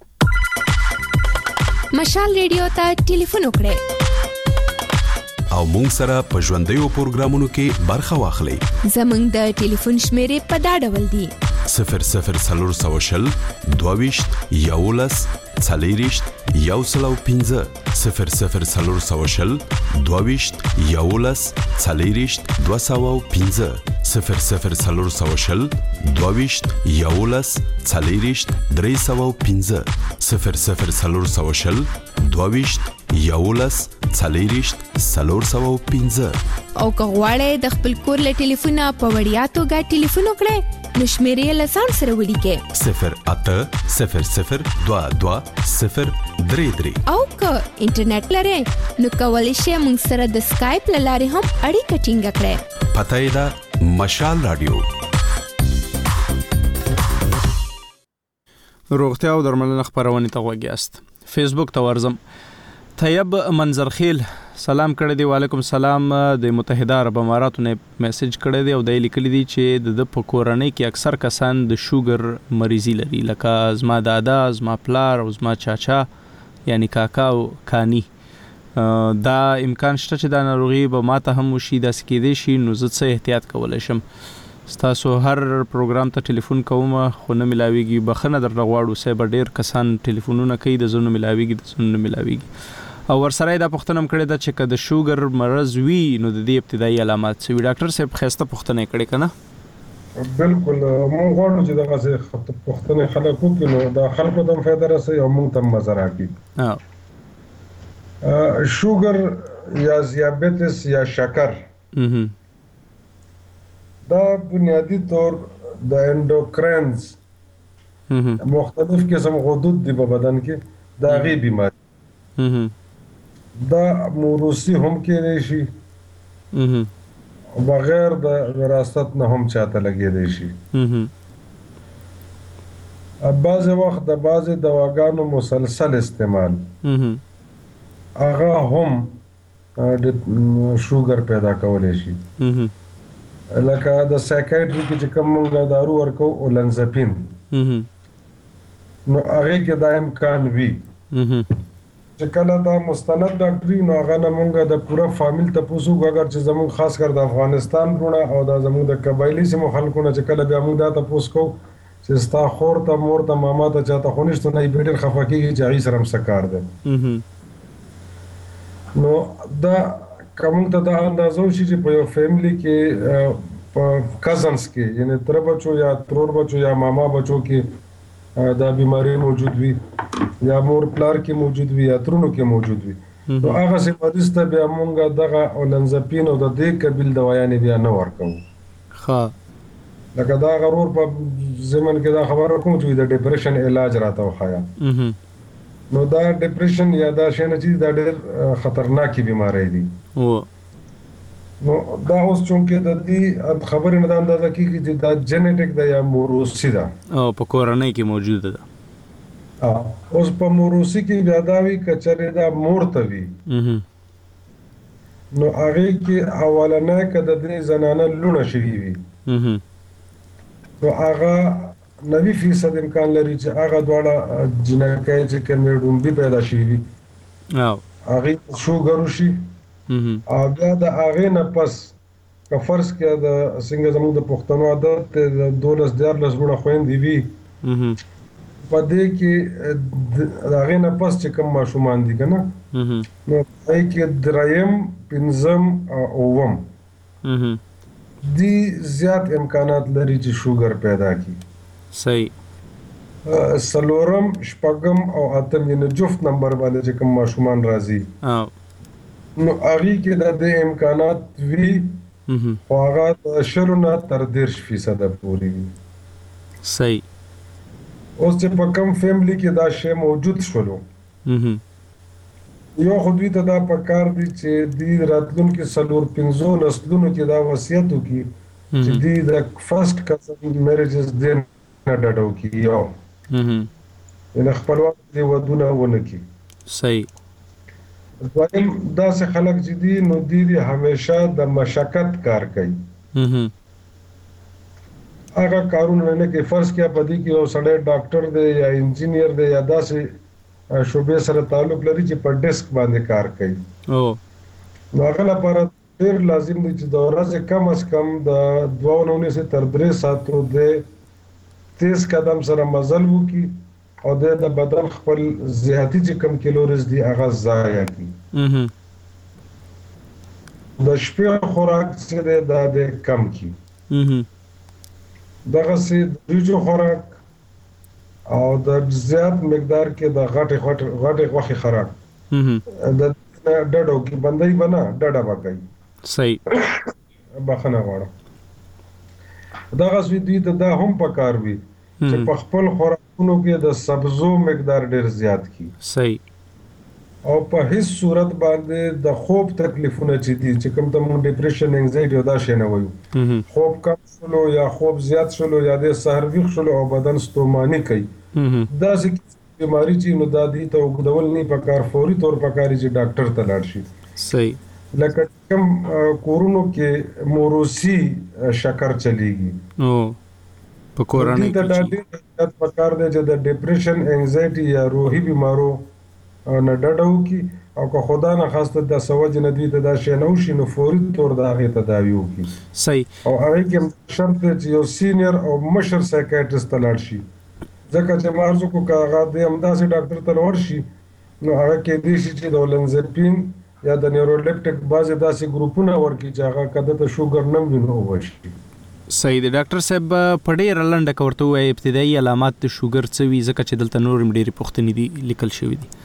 مشال ریډیو ته ټلیفون وکړئ او مونږ سره په ژوندیو پروګرامونو کې برخه واخلئ. زمونږ د ټلیفون شمیرې په دا ډول دي: صفر صفر څلور سوه شل دوه ویشت یولس څلېرویشت یو سل او پنځه صفر صفر څلور سوه شل دوه ویشت یولس څلېرویشت دوه سوه او پنځه صفر صفر څلور سوه شل دوه ویشت یولس څلېرویشت درې سوه او پنځه صفر صفر څلور سوه شل دوه ویشت یولس څلېرویشت څلور سوه او پنځه. او که غواړئ د خپل کور له ټلیفونه په وړیا توګه ټلیفون وکړئ نو شمیرې له ځان سره ولیکئ صفر اته صفر صفر دوه دوه صفر درې درې. او که انټرنیټ لرئ نو کولی شئ موږ سره د سکایپ له لارې هم اړیکه ټینګه کړئ. پته یې ده مشال رادیو. روغتیا او درملنه خبرونه ته غوږی است. فیسبوک ته ورزم. طیب منظرخیل سلام کړی دی. وعلیکم سلام. د متحده عرب اماراتو نه میسج کړی دی او د لیکلی دی چې د په کورنۍ کې اکثر کسان د شوګر مریضي لري لکه زما دادا زما پلار او زما چاچا یعنی کاکا او کانی. دا امکان شته چې دا ناروغي به ماته هم وشي داسې کېدی شي نو زه څه احتیاط کولی شم؟ ستاسو هر پروګرام ته ټلیفون کوم خو نه ملاویږي. بخښنه درته غواړو صاحب ډېر کسان ټلیفونونه کوي د زونه ملاویږي د زونه ملاویږي. او ورسره دا پوښتنه هم کړې ده چې که د شوګر مرض وي نو د دې ابتدایي علامات څه وي؟ ډاکټر صاحب ښایسته پوښتنه یې کړې که نه؟ بالکل مونږ غواړو چې دغه څه پښتني خلک وکړي نو د خلکو ته فایده رسي او مونږ ته مزه راکړي. شوګر یا دیابیتس یا شکر دا بنیادی طور د انډوکراینز مختلف قسم غدود دی په بدن کې دا غي بیماری دا موروثي هم کېدای شي بغیر د وراثت نه هم چاته لګېدای شي. بعض وخت د بعض دواګانو مسلسل استعمال هغه هم د شوګر پیدا کولی شي. لکه د سایکایټري کې چې کوم موږ دارو ورکو اولنزپین نو هغه کې دا امکان وي چې کله دا مستند ډاکټري نو هغه نه موږ د پوره فامیل ته پوښو اگر چې زموږ خاص کر د افغانستان ورونه او د زموږ د قبایلی سیمو خلکو نه چې کله بیا موږ دا تاسو کو چې ستا خور ته مور ته ماما ته چاته خونښت نه بیډر خفقېږي چې هغه سره مسکار ده نو دا کوم ته دا اندازو چې په یو فیملی کې په کزنز کې یعنی تر بچو یا ترور بچو یا ماما بچو کې دا بیماری موجود وي یا مور پلار کې موجود وي یا ترونو کې موجود وي نو هغه څه مریض ته بیا مونږ دغه اولنزپین او د دې قبیل دوايانې بیا نه ورکو. ښه لکه دا غرور په زمن کې دا خبره کوم چې د ډیپریشن علاج راته وخایا نو دا ډیپریشن یا دا شنه چې دا ډېر خطرناکي بیماری دي نو دا اوس چونکې د دې خبرې نه اندازه کیږي چې دا جنټیک دا یا موروثي ده او په کورنۍ کې موجوده ده. اوس په موروثي کې بیا دا وی کچره دا مور ته وی نو هغه کې اولنه کده د زنانه لونه شوی وي نو هغه نوي فیصد امکان لري چې هغه دواړه جنکای چې کومې به پیدا شي وي او هغه شوګر شي او بیا د هغه نه پس که فرض کې د څنګه زموږ د پښتنو عادت د دولس دیار لسګونه خويندې وي په دې کې د هغه نه پس چې کوم ماشومان دي کنه نو پای کې دریم پنځم او وم دي زیات امکانات لري چې شوګر پیدا کی. صحیح. سلورم شپږم او اتم یې جفت نمبر باندې چې کوم ماشومان راځي نو هغه کې د امکانات وی او هغه شرونه تر دېرش فیصد پورې وي. صحیح. اوس چې په کوم فیملی کې دا شی موجود شولو یو خو دوی ته دا پکار دي چې دی راتلونکي سلور پنځو نسلونو کې دا وصیت وکړي چې دی د فرست کزن میریجز دین نه ډډو کی یو ان خپلوان دی ودونه ونه کی. صحیح. دویم دا څه خلک چې دي نو دی دی همیشه د مشقت کار کوي هغه کارونه نه کې فرض کې پدې کې یو سړی ډاکټر دی یا انجینیر دی یا داسې شوبې سره تعلق لري چې په ډیسک باندې کار کوي او نو هغه لپاره ډېر لازم دی چې د ورځې کم از کم د دوه نونې سره تر درې ساعتو د تیز قدم سره مزل وکړي او د بدن خپل زیاتی چې کم کیلوریز دي هغه ضایع کړي. د شپې خوراک چې د کم کړي دغه سي دیجو خوراک او د زیات مقدار کې د غټه غټه غټه غوخي خوراک د ډډو کې بندای بنا ډډه وکړي. صحیح. بخنه غواړم دغه سوي دي ته هم پکار وي چې په خپل خوراکونو کې د سبزو مقدار ډیر زیات کی. صحیح. او په هیڅ صورت باندې د خوب تکلیفونه چې دي چې کوم ته مون ډیپریشن انزایټي او دا شي نه وایو خوب کم شلو یا خوب زیات شلو یا د سحر ویښ شلو او بدن ستوماني کوي دا څه بیماری چې نو د دې ته وګدول نه پکار فوري تور پکاري چې ډاکټر ته لاړ شي. صحیح. لکه کوم کورونو کې موروثي شکر چلیږي او په کورنۍ کې د ډاکټر پکار دی چې د ډیپریشن انزایټي یا روحي بیمارو نه ډډو کی او که خدا نه خواسته د سوج ندوی ته دا شی نو شي نو فوري تور دا غي تداوی وکي. صحیح. او هغه کې شرط چې یو سینیئر او مشر سایکایټریست لاړ شي ځکه چې مارزو کو کاغه د امداسي ډاکټر ته ور شي نو هغه کې دې شي چې د اولنزپین یا د نیورولپټیک بازي داسې ګروپونه ورکی چې هغه کده ته شوګر نم وینو وشي. صحیح دی ډاکټر صاحب په ډېر لنډه کې ورته وایي ابتدایي علامات د شوګر څه وي ځکه چې دلته نور ډېرې پوښتنې دي لیکل شوي دي.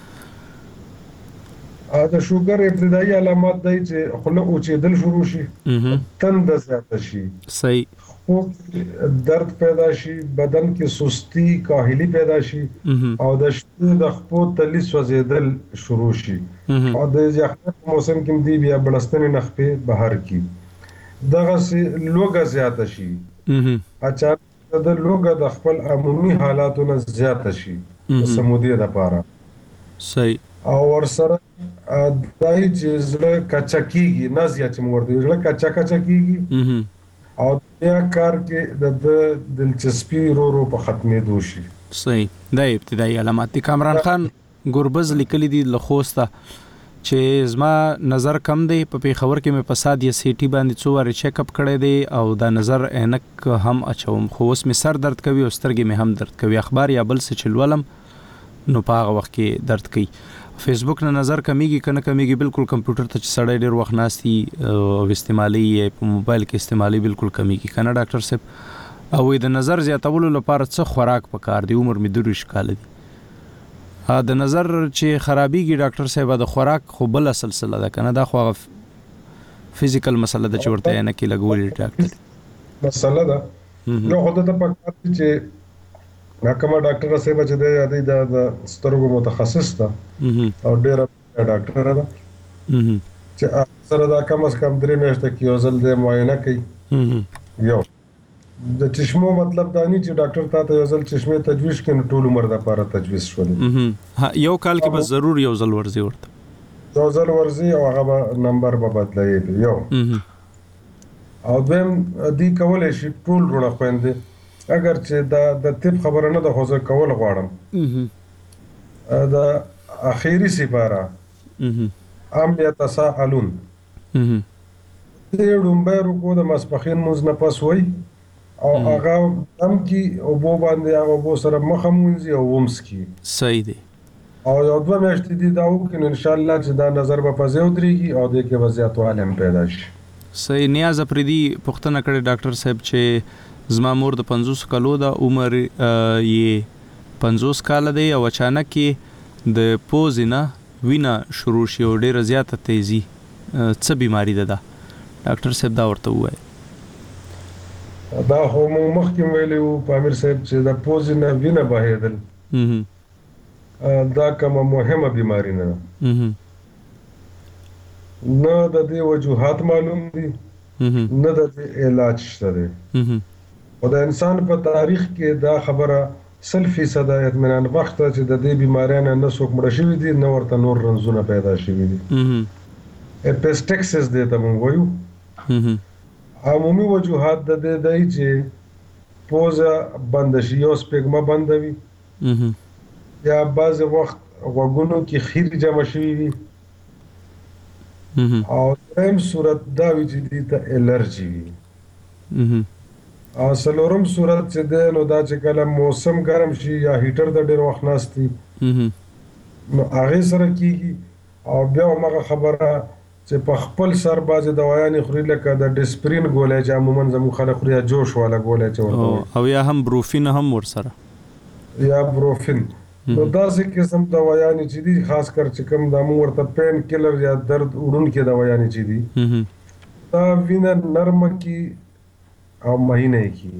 د شوګر ابتدایي علامات دی چې خوله اوچېدل شروع شي، تنده زیاته شي، صحیح خوب درد پیدا شي، بدن کې سستی کاهلي پیدا شي او د شپې د خپو تلی سوځېدل شروع شي او د یخنۍ په موسم کې دی بیا بړستنې نه خپې بهر کی دغسې لوږه زیاته شي، اچانک د لوږه د خپل عمومي حالاتو نه زیاته شي د سمودې دپاره، صحیح او ورسره دای چې زړه کچا کېږي، نزیه چې موږ ورته زړه کچا کچا کېږي او بیا کار کې د دلچسپي رو رو په ختمېدو شي. صحیح دا ابتدایي علامات دي. کامران خان ګربز لیکلي دي له خوسته چې زما نظر کم دی، په پیښور کې مې په ساد یا سیټي باندې څو وارې چیک اپ کړی دی او دا نظر عینک هم اچوم، خو اوس مې سر درد کوي او سترګې مې هم درد کوي، اخبار یا بل څه چې لولم نو په هغه وخت کې درد کوي. فیسبوک نه نظر کمیږي کنه کمیږي، بالکل کمپیوټر ته چې سړی ډېر وخت ناستي او استعمالي یې په موبایل کې استعمالي بالکل کمیږي کنه ډاکټر صاحب. او د نظر زیاتولو لپاره څه خوراک پکار دی؟ عمر مې درویش کال دی. د نظر چې خرابېږي ډاکټر صاحب د خوراک خو بل سلسله ده کنه، دا خو فزیکل مسله ده چې ورته نه کې لګولې ډاکټر مسله ده. نو خو ته پکار دي چې کومه ډاکټر صاحب چې دی د سترګو متخصص ده او ډېره ډاکټر ده چې سره دا کم از کم درې میاشتې کې یو ځل دی معاینه کوي. یو د چشمو مطلب دا نه چې ډاکټر تا ته یو ځل چشمې تجویز کړي نو ټول عمر دپاره تجویز شول، یو کال کې به ضرور یو ځل ورځي ورته یو ځل ورځي او هغه به نمبر به بدلوي. یو او دویم دی کولی شي ټول وروڼه خویندې اگر چې دا د طب خبره نه ده خو زه کول غواړم د اخیری سپاره ام یتساءلون دې ډومبی رکو د ماسپښین لمونځ نه پس وایي او هغه دم کې اوبو باندې هغه اوبو سره مخه مونځي او ومسکي. صحیح دی. او یو دوه میاشتې دي دا وکړي نو انشاءالله چې دا نظر به په ځای ودرېږي او دې کې به زیاتوالی هم پیدا شي. صحیح. نیاز افریدي پوښتنه کړې ډاکټر صاحب چې زما مور د پنځوس کالو ده، عمر یې پنځوس کاله دی او اچانک یې د پوزې نه وینه شروع شي او ډېره زیاته تیزي، څه بیماری ده دا ډاکټر صاحب دا ورته ووایي؟ دا خو موږ مخکې ویلي وو پامیر صاحب چې د پوزې نه وینه بهېدل دا کومه مهمه بیماری نه ده، نه د دې وجوهات معلوم دي نه د دې علاج شته دی. او د انسان په تاریخ کې دا خبره سل فیصده اطمینان بخش ده چې د دې بیماریانو نه څوک مړه شوي دي نه ورته نور رنځونه پیدا شوي دي. اپسټکسس دې ته موږ وایو. عمومي وجوهات د دې دی چې پوزه بنده شي، یو سپېږمه بنده وي یا بعضې وخت غوږونو کې خیر جمع شوي وي او دریم صورت دا وي چې دې ته الرجي وي. او څلورم صورت چې دی نو دا چې کله موسم ګرم شي یا هیټر د ډېر وخت ناست دي نو هغې سره کېږي. او بیا همغه خبره چې په خپل سر بعضې دوایانې خوري لکه د ډسپرین ګولی چې عموما زموږ خلک خوري یا جوش والا ګولی چې ورته او یا هم بروفین هم ورسره یا بروفین. نو داسې قسم دوایانې چې دي خاص کر چې کوم دا موږ ورته پین کلر یا درد وړونکې دوایانې چې دي دا وینه نرمه کي او مهینه کی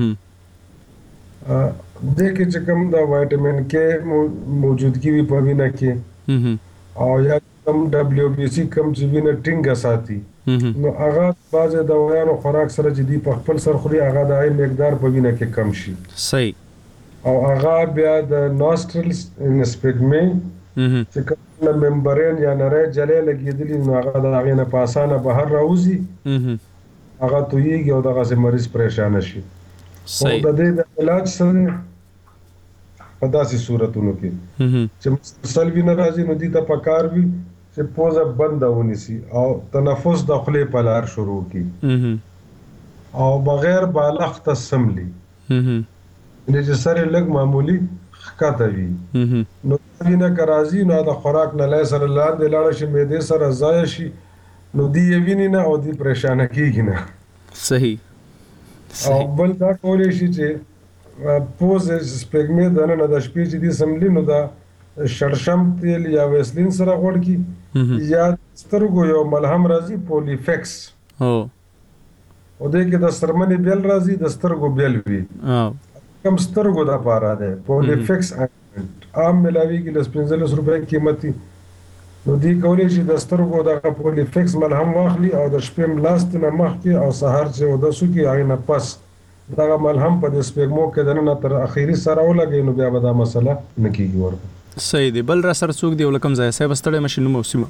دې کې چې کوم دا وایټامین کې موجودګي وي په وینه کې او یا کوم ډبلیو بي سي کوم چې وینه ټینګه ساتي نو هغه بعضې دوایانو خوراک سره چې دي په خپل سر خوري هغه د هغې مقدار په وینه کې کم شي. صحیح. او هغه بیا د ناسټرلز سپېګمې چې کوم ممبرین یا نری جلۍ لګېدلي نو هغه د هغې نه په اسانه بهر راوځي، هغه تویېږي او دغسې مریض پریشانه شي. او د دې د علاج سره په داسې صورتونو کې چې مسلسل وینه راځي نو دې ته پکار وي چې پوزه بنده ونیسي او تنفس د خولې په لار شروع کړي او بغیر بالښت ته سملي، چې سر یې لږ معمولي ښکته وي نو وینه که راځي نو د خوراک نلی سره لاندې لاړه شي، معدې سره ضایع شي نو دی یې ویني نه او دی پریشانه کېږي نه. صحیح او بل دا کولای شي چې پوز سپګمې د نن د شپې چې دي سملی نو دا شړشم تیل یا ویسلین سره غوړ کی یا سترګو یو ملهم راځي پولیفکس او او دې کې د سرمنې بیل راځي د سترګو بیل وي او کم سترګو دا پاره ده پولیفکس عام ملاویږي د پنځلس روپۍ قیمتي نو دی کولای شي د سترګو د پولیفکس ملهم واخلي او د شپې ملاست نه مخ کې او سحر چې او د سو کې هغه نه پس دا ملهم په د سپګمو کې د نن تر اخیری سره ولګي نو بیا به دا مسله نکېږي ورته صحیح دی. بل را سره څوک دی ولکم ځای صاحب ستړی مشي نو موسمه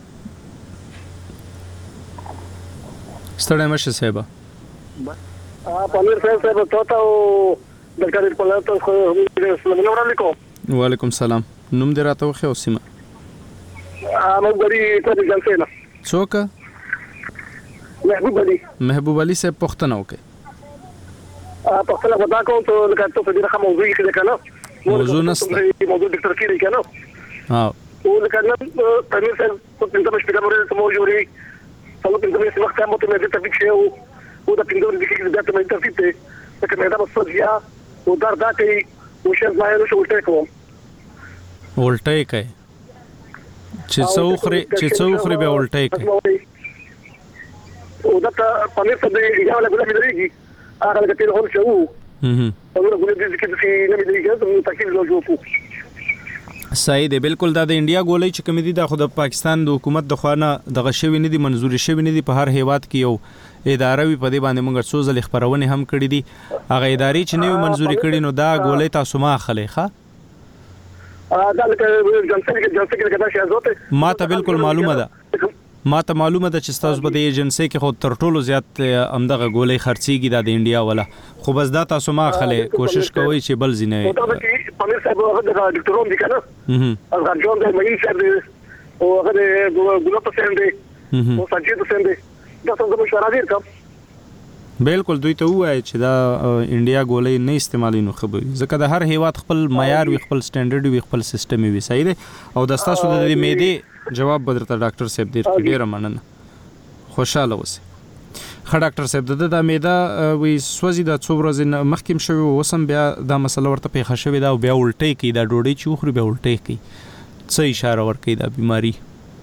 ستړی مشي صاحب ا پامیر صاحب صاحب ته ته ډاکټر پلاته خو السلام علیکم. وعلیکم السلام. نوم دې راته وخی او سیمه ا موږ غړي ته ځل نه څوک محبوب علي محبوب علي صاحب پښتنه وکي ا پښتنه ودا کوم ته لکه ته دې کوم موضوع کې کنه موضوع نسته موضوع ډاکټر کې کنه ها او لکه نن پامیر صاحب په دې مشکل باندې ته موجوري څلو په دې وخت هم ته دې ته کې او او د پینګور د کې د ته مې ترتیب ته لکه مې دا بسیا او در دا کې او شه ځای شو ولټه کوم ولټه کوي چې څوخري چې څوخري به ولټه کوي او دا پامیر صاحب یې یو له ګلې درېږي هغه لکه تل هم شو هم او نو ګلې دې کې چې نه مې درېږي نو تاکي لو جو صحیح دی. بالکل دا د انډیا ګولۍ چې کوم دي د خود پاکستان د حکومت د خوانه دغه شوی نه دي منزوري شوی نه دي په هر هیواد کې یو اداره وي په دې باندې موږ څو ځل خبرونه هم کړې دي هغه ادارې چې نه منزوري کړي نو دا ګولۍ تاسو ما اخلي ښه ا دا لکه جنسي کې جنسي کې دا شی ازوته ما ته بالکل معلومه ده ما ته معلومه ده چې تاسو په دې ایجنسی کې خو تر ټولو زیات امدغه ګولۍ خرڅيږي د انډیا ولا خو بس دا تاسو ما اخلي کوشش کوئ چې بل زینه پامیر صاحب هغه د ډاکټرونو دي کنه هغه جون د مې صاحب او هغه د ګلوپ پسند دي او سجید پسند دي دا څنګه مشوره دي کوم بالکل دوی ته وایي چې دا انډیا ګولۍ نه استعمالي نو خبري ځکه د هر هیواد خپل معیار وي خپل سټانډرډ وي خپل سیستم وي صحیح دی او د تاسو د دې میدې جواب بدرته ډاکټر صاحب ډیر ډیر مننه خوشاله اوسئ. خا ډاکټر صاحب د د میدا وی سوځي د څو ورځې مخکیم شوی وسم بیا دا مسله ورته پیښه شوی دا بیا الټی کی دا ډوډۍ چې خوري بیا الټی کی څه اشاره ورکړي دا بیماری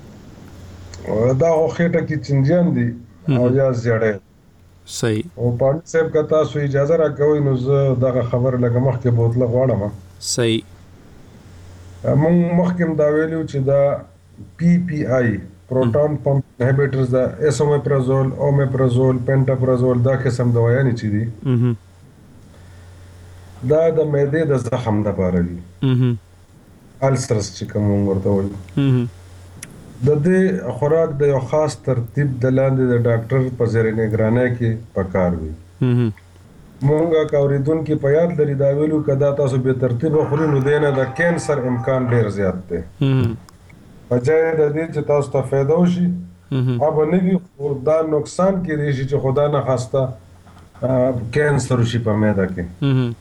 دا خېټه کې چنجان دي او یا زیړې صحیح او پاڼ صاحب کا تاسو اجازه راکوي نو زه دغه خبر لګه مخکې بوتله غواړم. صحیح مونږ مخکې دا ویلو چې دا پی پی آی پروټون پمپ انهبیټرز دا اسومپرازول اومپرازول پنټاپرازول دا قسم دوايانې چې دي دا د معدې د زخم لپاره دي السرس چې کوم ورته وایي د دې خوراک د یو خاص ترتیب د لاندې د ډاکټر په زیر نگرانی کې پکار وي مونږه کاوریدون کې په یاد لري دا ویلو کدا تاسو به ترتیب خوري نو دینه د کینسر امکان ډیر زیات دی بجای د دې چې تاسو ته فایده وشي اوب نه وي او دا نقصان کې دی چې خدا نه خواسته کینسر شي په معده کې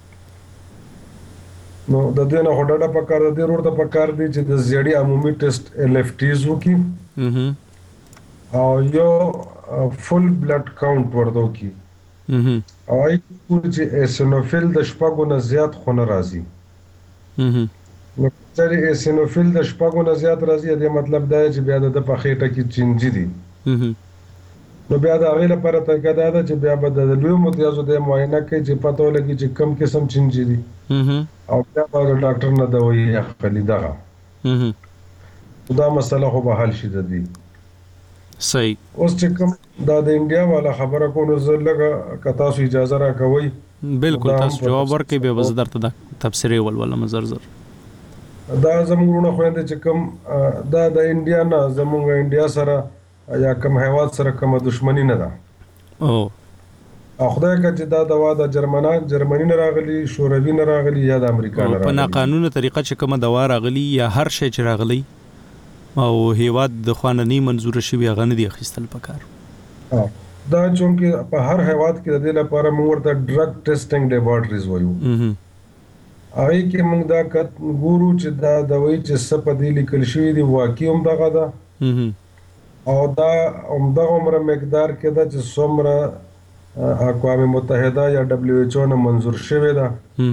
نو د دې نه هډه په کار دی ورته په کار دی چې د زیړی عمومي ټیسټ ال اف ټیز وکي او یو فل بلډ کاونټ ورته وکي او ای چې اسینوفیل د شپږو نه زیات خونه راځي نو چې اسینوفیل د شپږو نه زیات راځي دا مطلب دا چې بیا د پخېټه کې چینجی دي نو بیا دا غیله لپاره طریقه دا ده چې بیا به د لوی متیازو د معاینه کوي چې پته ولګي چې کم قسم چینجی دي او بیا به ډاکټر نه دوايي اخلي دغه دا مسله خو به حل شي د دې صحیح اوس چې کوم دا د انډیا والا خبره کو نو زه لګه کتا سو اجازه را کوي بالکل تاسو جواب ورکړئ به وزدار ته تفسیر ول ولا مزرزر دا زموږونه خويند چې کوم دا د انډیا نه زموږ انډیا سره یا کوم هیواد سره کوم دښمنی نه ده او خدای کچ دا دوا د جرمنا جرمنی نه راغلی شوروي نه راغلی یا د امریکا نه راغلی په ناقانونه طریقه چې کوم دوا راغلی یا هر شی چې راغلی او هیواد د خواننی منزور شوی غنه دی خستل پکار دا چې په هر هیواد کې د دې لپاره موږ ورته ډرګ ټیسټینګ لیبارټریز وایو هغه کې موږ دا ګورو چې دا دوايي چې سپدې لیکل شوی دی واقعي هم دغه ده او دا عمده عمر مقدار کې دا چې څومره اقوام متحده یا دبليو ایچ او نه منزور شوی ده.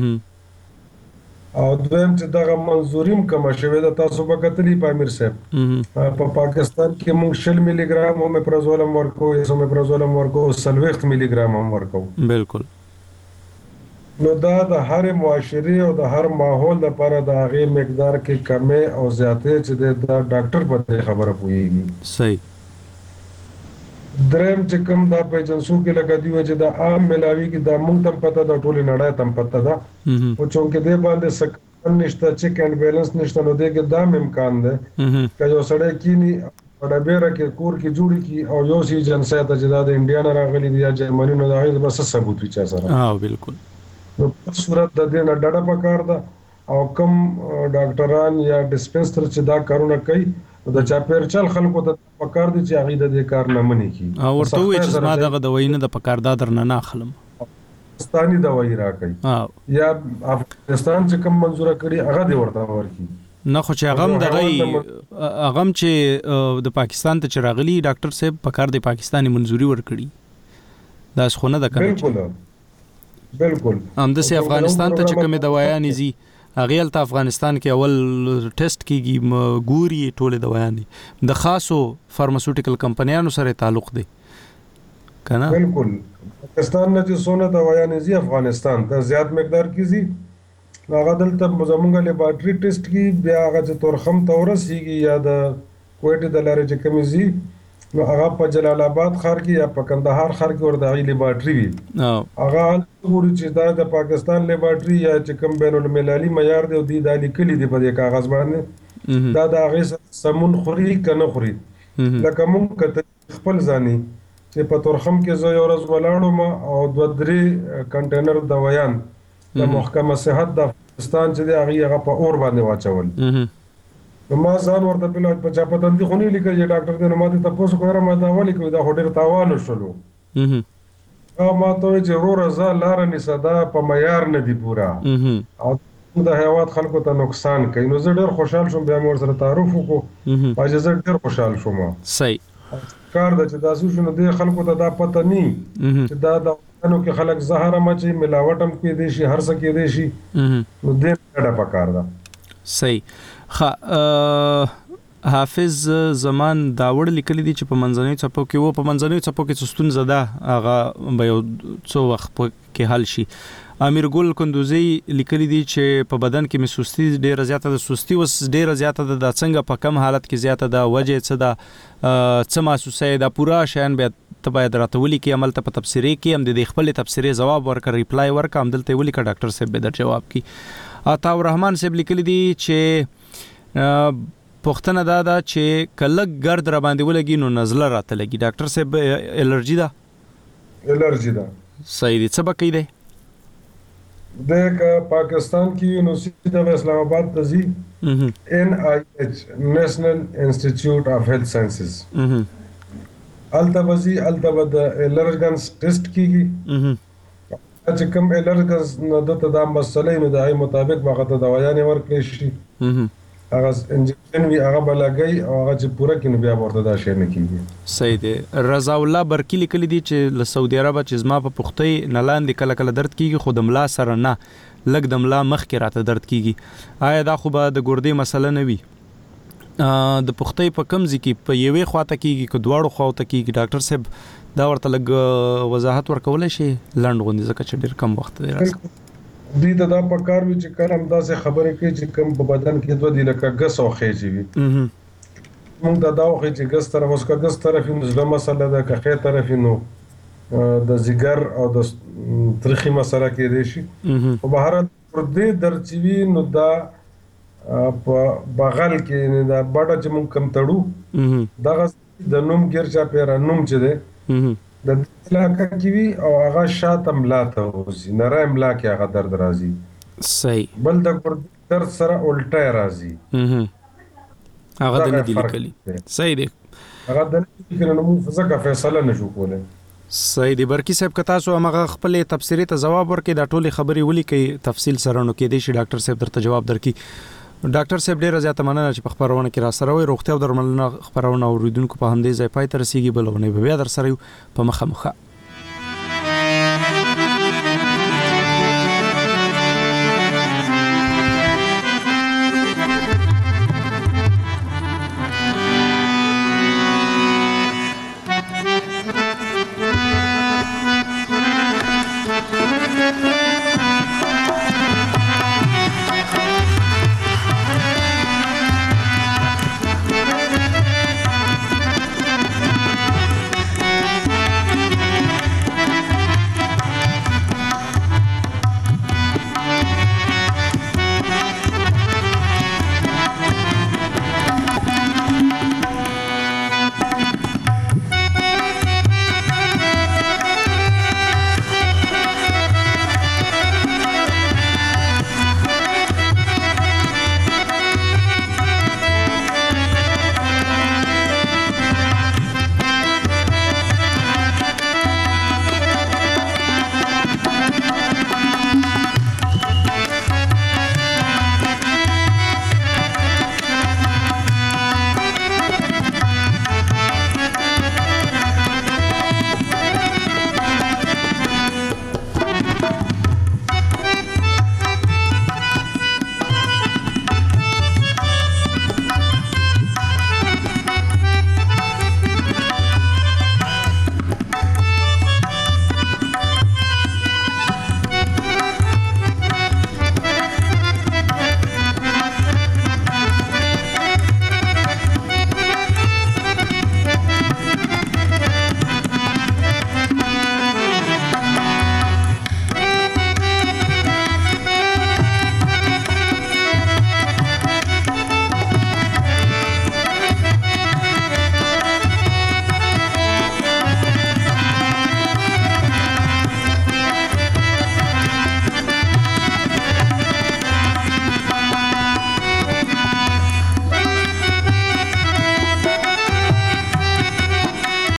او دویم چې دغه منظوریم کوم شوی ده، تاسو به کتلی په امیر صاحب په پاکستان کې موږ شل ملي ګرام اومیپرازول ورکو، اومیپرازول ورکو، سلويخت ملي ګرام هم ورکو. بالکل. نو دا د هر معاشري او د هر ماحول لپاره د هغه مقدار کې کمی او زیاتې چې د ډاکټر په خبره پوهیږي. صحیح. دریم چې کوم دا په جنسو کې لګا دی چې دا عام ملاوي کې دا مونږ تم پته دا ټول نړۍ تم پته دا او چونکه دې باندې سکن نشته، چیک اینڈ بیلنس نشته، نو دې کې دا امکان ده چې یو سړی کینی په ډبره کې کور کې جوړی کی او یو سی جنسه ته چې دا د انډیا نه راغلي دی یا جرمني نه راغلي، بس ثبوت وي چا سره. ها بالکل. نو په صورت د دې نه ډډه پکار ده او کم ډاکټران یا ډسپنسر چې دا کارونه کوي د چا پیرچل خلکو ته پکار دي چې هغه د دې کار نه مني کی او ورته وایي چې ما دغه دوايي نه د پکار دا درنه نه اخلم، پاکستاني دوايي راکړي یا افغانستان چې کوم منزوره کړي هغه دی ورته ورکی نه. خو چې هغه دغه هغه چې د پاکستان ته چراغلي ډاکټر صاحب پکار دی پاکستاني منزوري ورکړي، دا څونه د کړي. بالکل بالکل. هم د افغانستان ته چې کومه دوايانې زی هغه ته افغانستان کې اول ټیسټ کیږي، ګوري ټوله دوايانې د خاصو فارماسوټیکل کمپنیانو سره تعلق دی کنه. بالکل. پاکستان نه چې سونه دوايانې زی افغانستان ته زیات مقدار کیږي، هغه دلته زمونږه لیبارټری ټیسټ کی بیا هغه چې تورخم تورسیږي یا د کوټې د لارې چې کمیزي نو هغه په جلال آباد ښار کې یا په کندهار ښار کې ورته غي لیبارټری وي. هغه ګوري چې دا د پاکستان لیبارټری یا چې کوم بین المللي معیار دی او دی د لیکلي دی په دې کاغذ باندې دا د هغه سمون خوري کنه خوري. لکه مونږ کته خپل ځاني چې په تورخم کې زه یو ورځ ولاړم او دوه درې کنټینر دوايان د محکمه صحت د افغانستان چې دی هغه هغه په اور باندې واچول. نو ما ځان ورته په لږ په چاپتن دي خونی لیکل چې ډاکټر دې نو ماته تاسو کوره ما دا ولي کوي دا هډر تاوان شلو. او ما ته چې رو رضا لار نه صدا په معیار نه دی پورا او د حیوانات خلکو ته نقصان کوي. نو زه ډېر خوشحال شوم بیا مور سره تعارف وکړو، واجه زه ډېر خوشحال شوم. صحیح کار د چې تاسو شنو د خلکو ته دا پته ني چې دا د نو کې خلک زهر مچي ملاوټ هم کوي دي شي هر څه کې دي شي نو دې ډډه پکار ده. صحیح. خا حافظ زمان داوړ لیکل دي چې په منځنوي څپو کې وو په منځنوي څپو کې څستون زده هغه به یو څو وخت کې حل شي. امیر ګل کندوزی لیکل دي چې په بدن کې مسوستی ډیره زیاته ده، سستی وس ډیره زیاته ده، د څنګه په کم حالت کې زیاته ده، وجه څه ده، څه محسوسه ده، پورا شین به ته باید راتولی کې عمل ته په تفسیری کې هم د خپل تفسیری جواب ورکړ، ریپلای ورکړ، هم دلته ولی کا ډاکټر صاحب به در جواب کی. عطا الرحمن صاحب لیکل دي چې پښتنه دا دا چې کله ګرد را باندې ولګي نو نزله راته لګي. ډاکټر صاحب الرجی ده؟ الرجی ده. صحیح دي. څه بکی دی؟ د پاکستان کې یونیورسيټي د اسلام آباد ته زی ان آی ایچ نیشنل انسټیټیوټ اف هیلث ساينسز التبزی التبد الرجنس ټیسټ کیږي چې کوم الرجنس نه د دا مسلې نو د ای مطابق هغه ته دوايانې ورکړي شي، هغه انجکشن وی هغه بلګي او هغه چې پوره کینو بیا ورته دا شی نه کیږي. صحیح دی. رضا الله برکی لیکل دي چې له سعودي عرب چې زما په پختي نلاندې کله کله درد کیږي خو د ملا سره نه لګ د ملا مخ کې راته درد کیږي. آیا دا خو به د ګردې مسله نه وي؟ د پختي په کمزې کې په یوې خواته کیږي که دواړو خواته کیږي؟ ډاکټر صاحب دا ورته لګ وضاحت ورکولای شي لنډ غوندي ځکه چې ډیر کم وخت دی راځي. دې ته دا پکار وی چې کله هم داسې خبرې کوي چې کم په بدن کې دوه دی لکه ګس او خېجي وي موږ دا دا خو چې ګس طرف اوس کا ګس طرف نو زړه مسله ده که خې طرف نو د زیګر او د ترخی مسله کې دی شي او بهر پر دې درچوي نو دا په بغل کې دا باډه چې موږ کم تړو دا د نوم ګرچا پیرا نوم چې ده د علاقه کې وی او هغه شاته ملاته وسی نره ملا کې هغه درد راځي. صحیح. بل د درد سره الټه راځي هغه د دې لیکلي. صحیح دی. هغه د لیکلو نو ځکه فیصله نشو کولای. صحیح دی. برکی صاحب کتا سو هغه خپل تفسیری ته جواب ورکړي دا ټولي خبري ولي کوي تفصیل سره نو کې دی شي ډاکټر صاحب درته جواب درکړي. ډاکټر صاحب ډیره زیاته مننه چې په خبرونه کې را سره وي. روغتیا او درملنه خبرونه اوریدونکو په همدې ځای پای ته رسیدي بلونه به بیا در سره په مخه مخه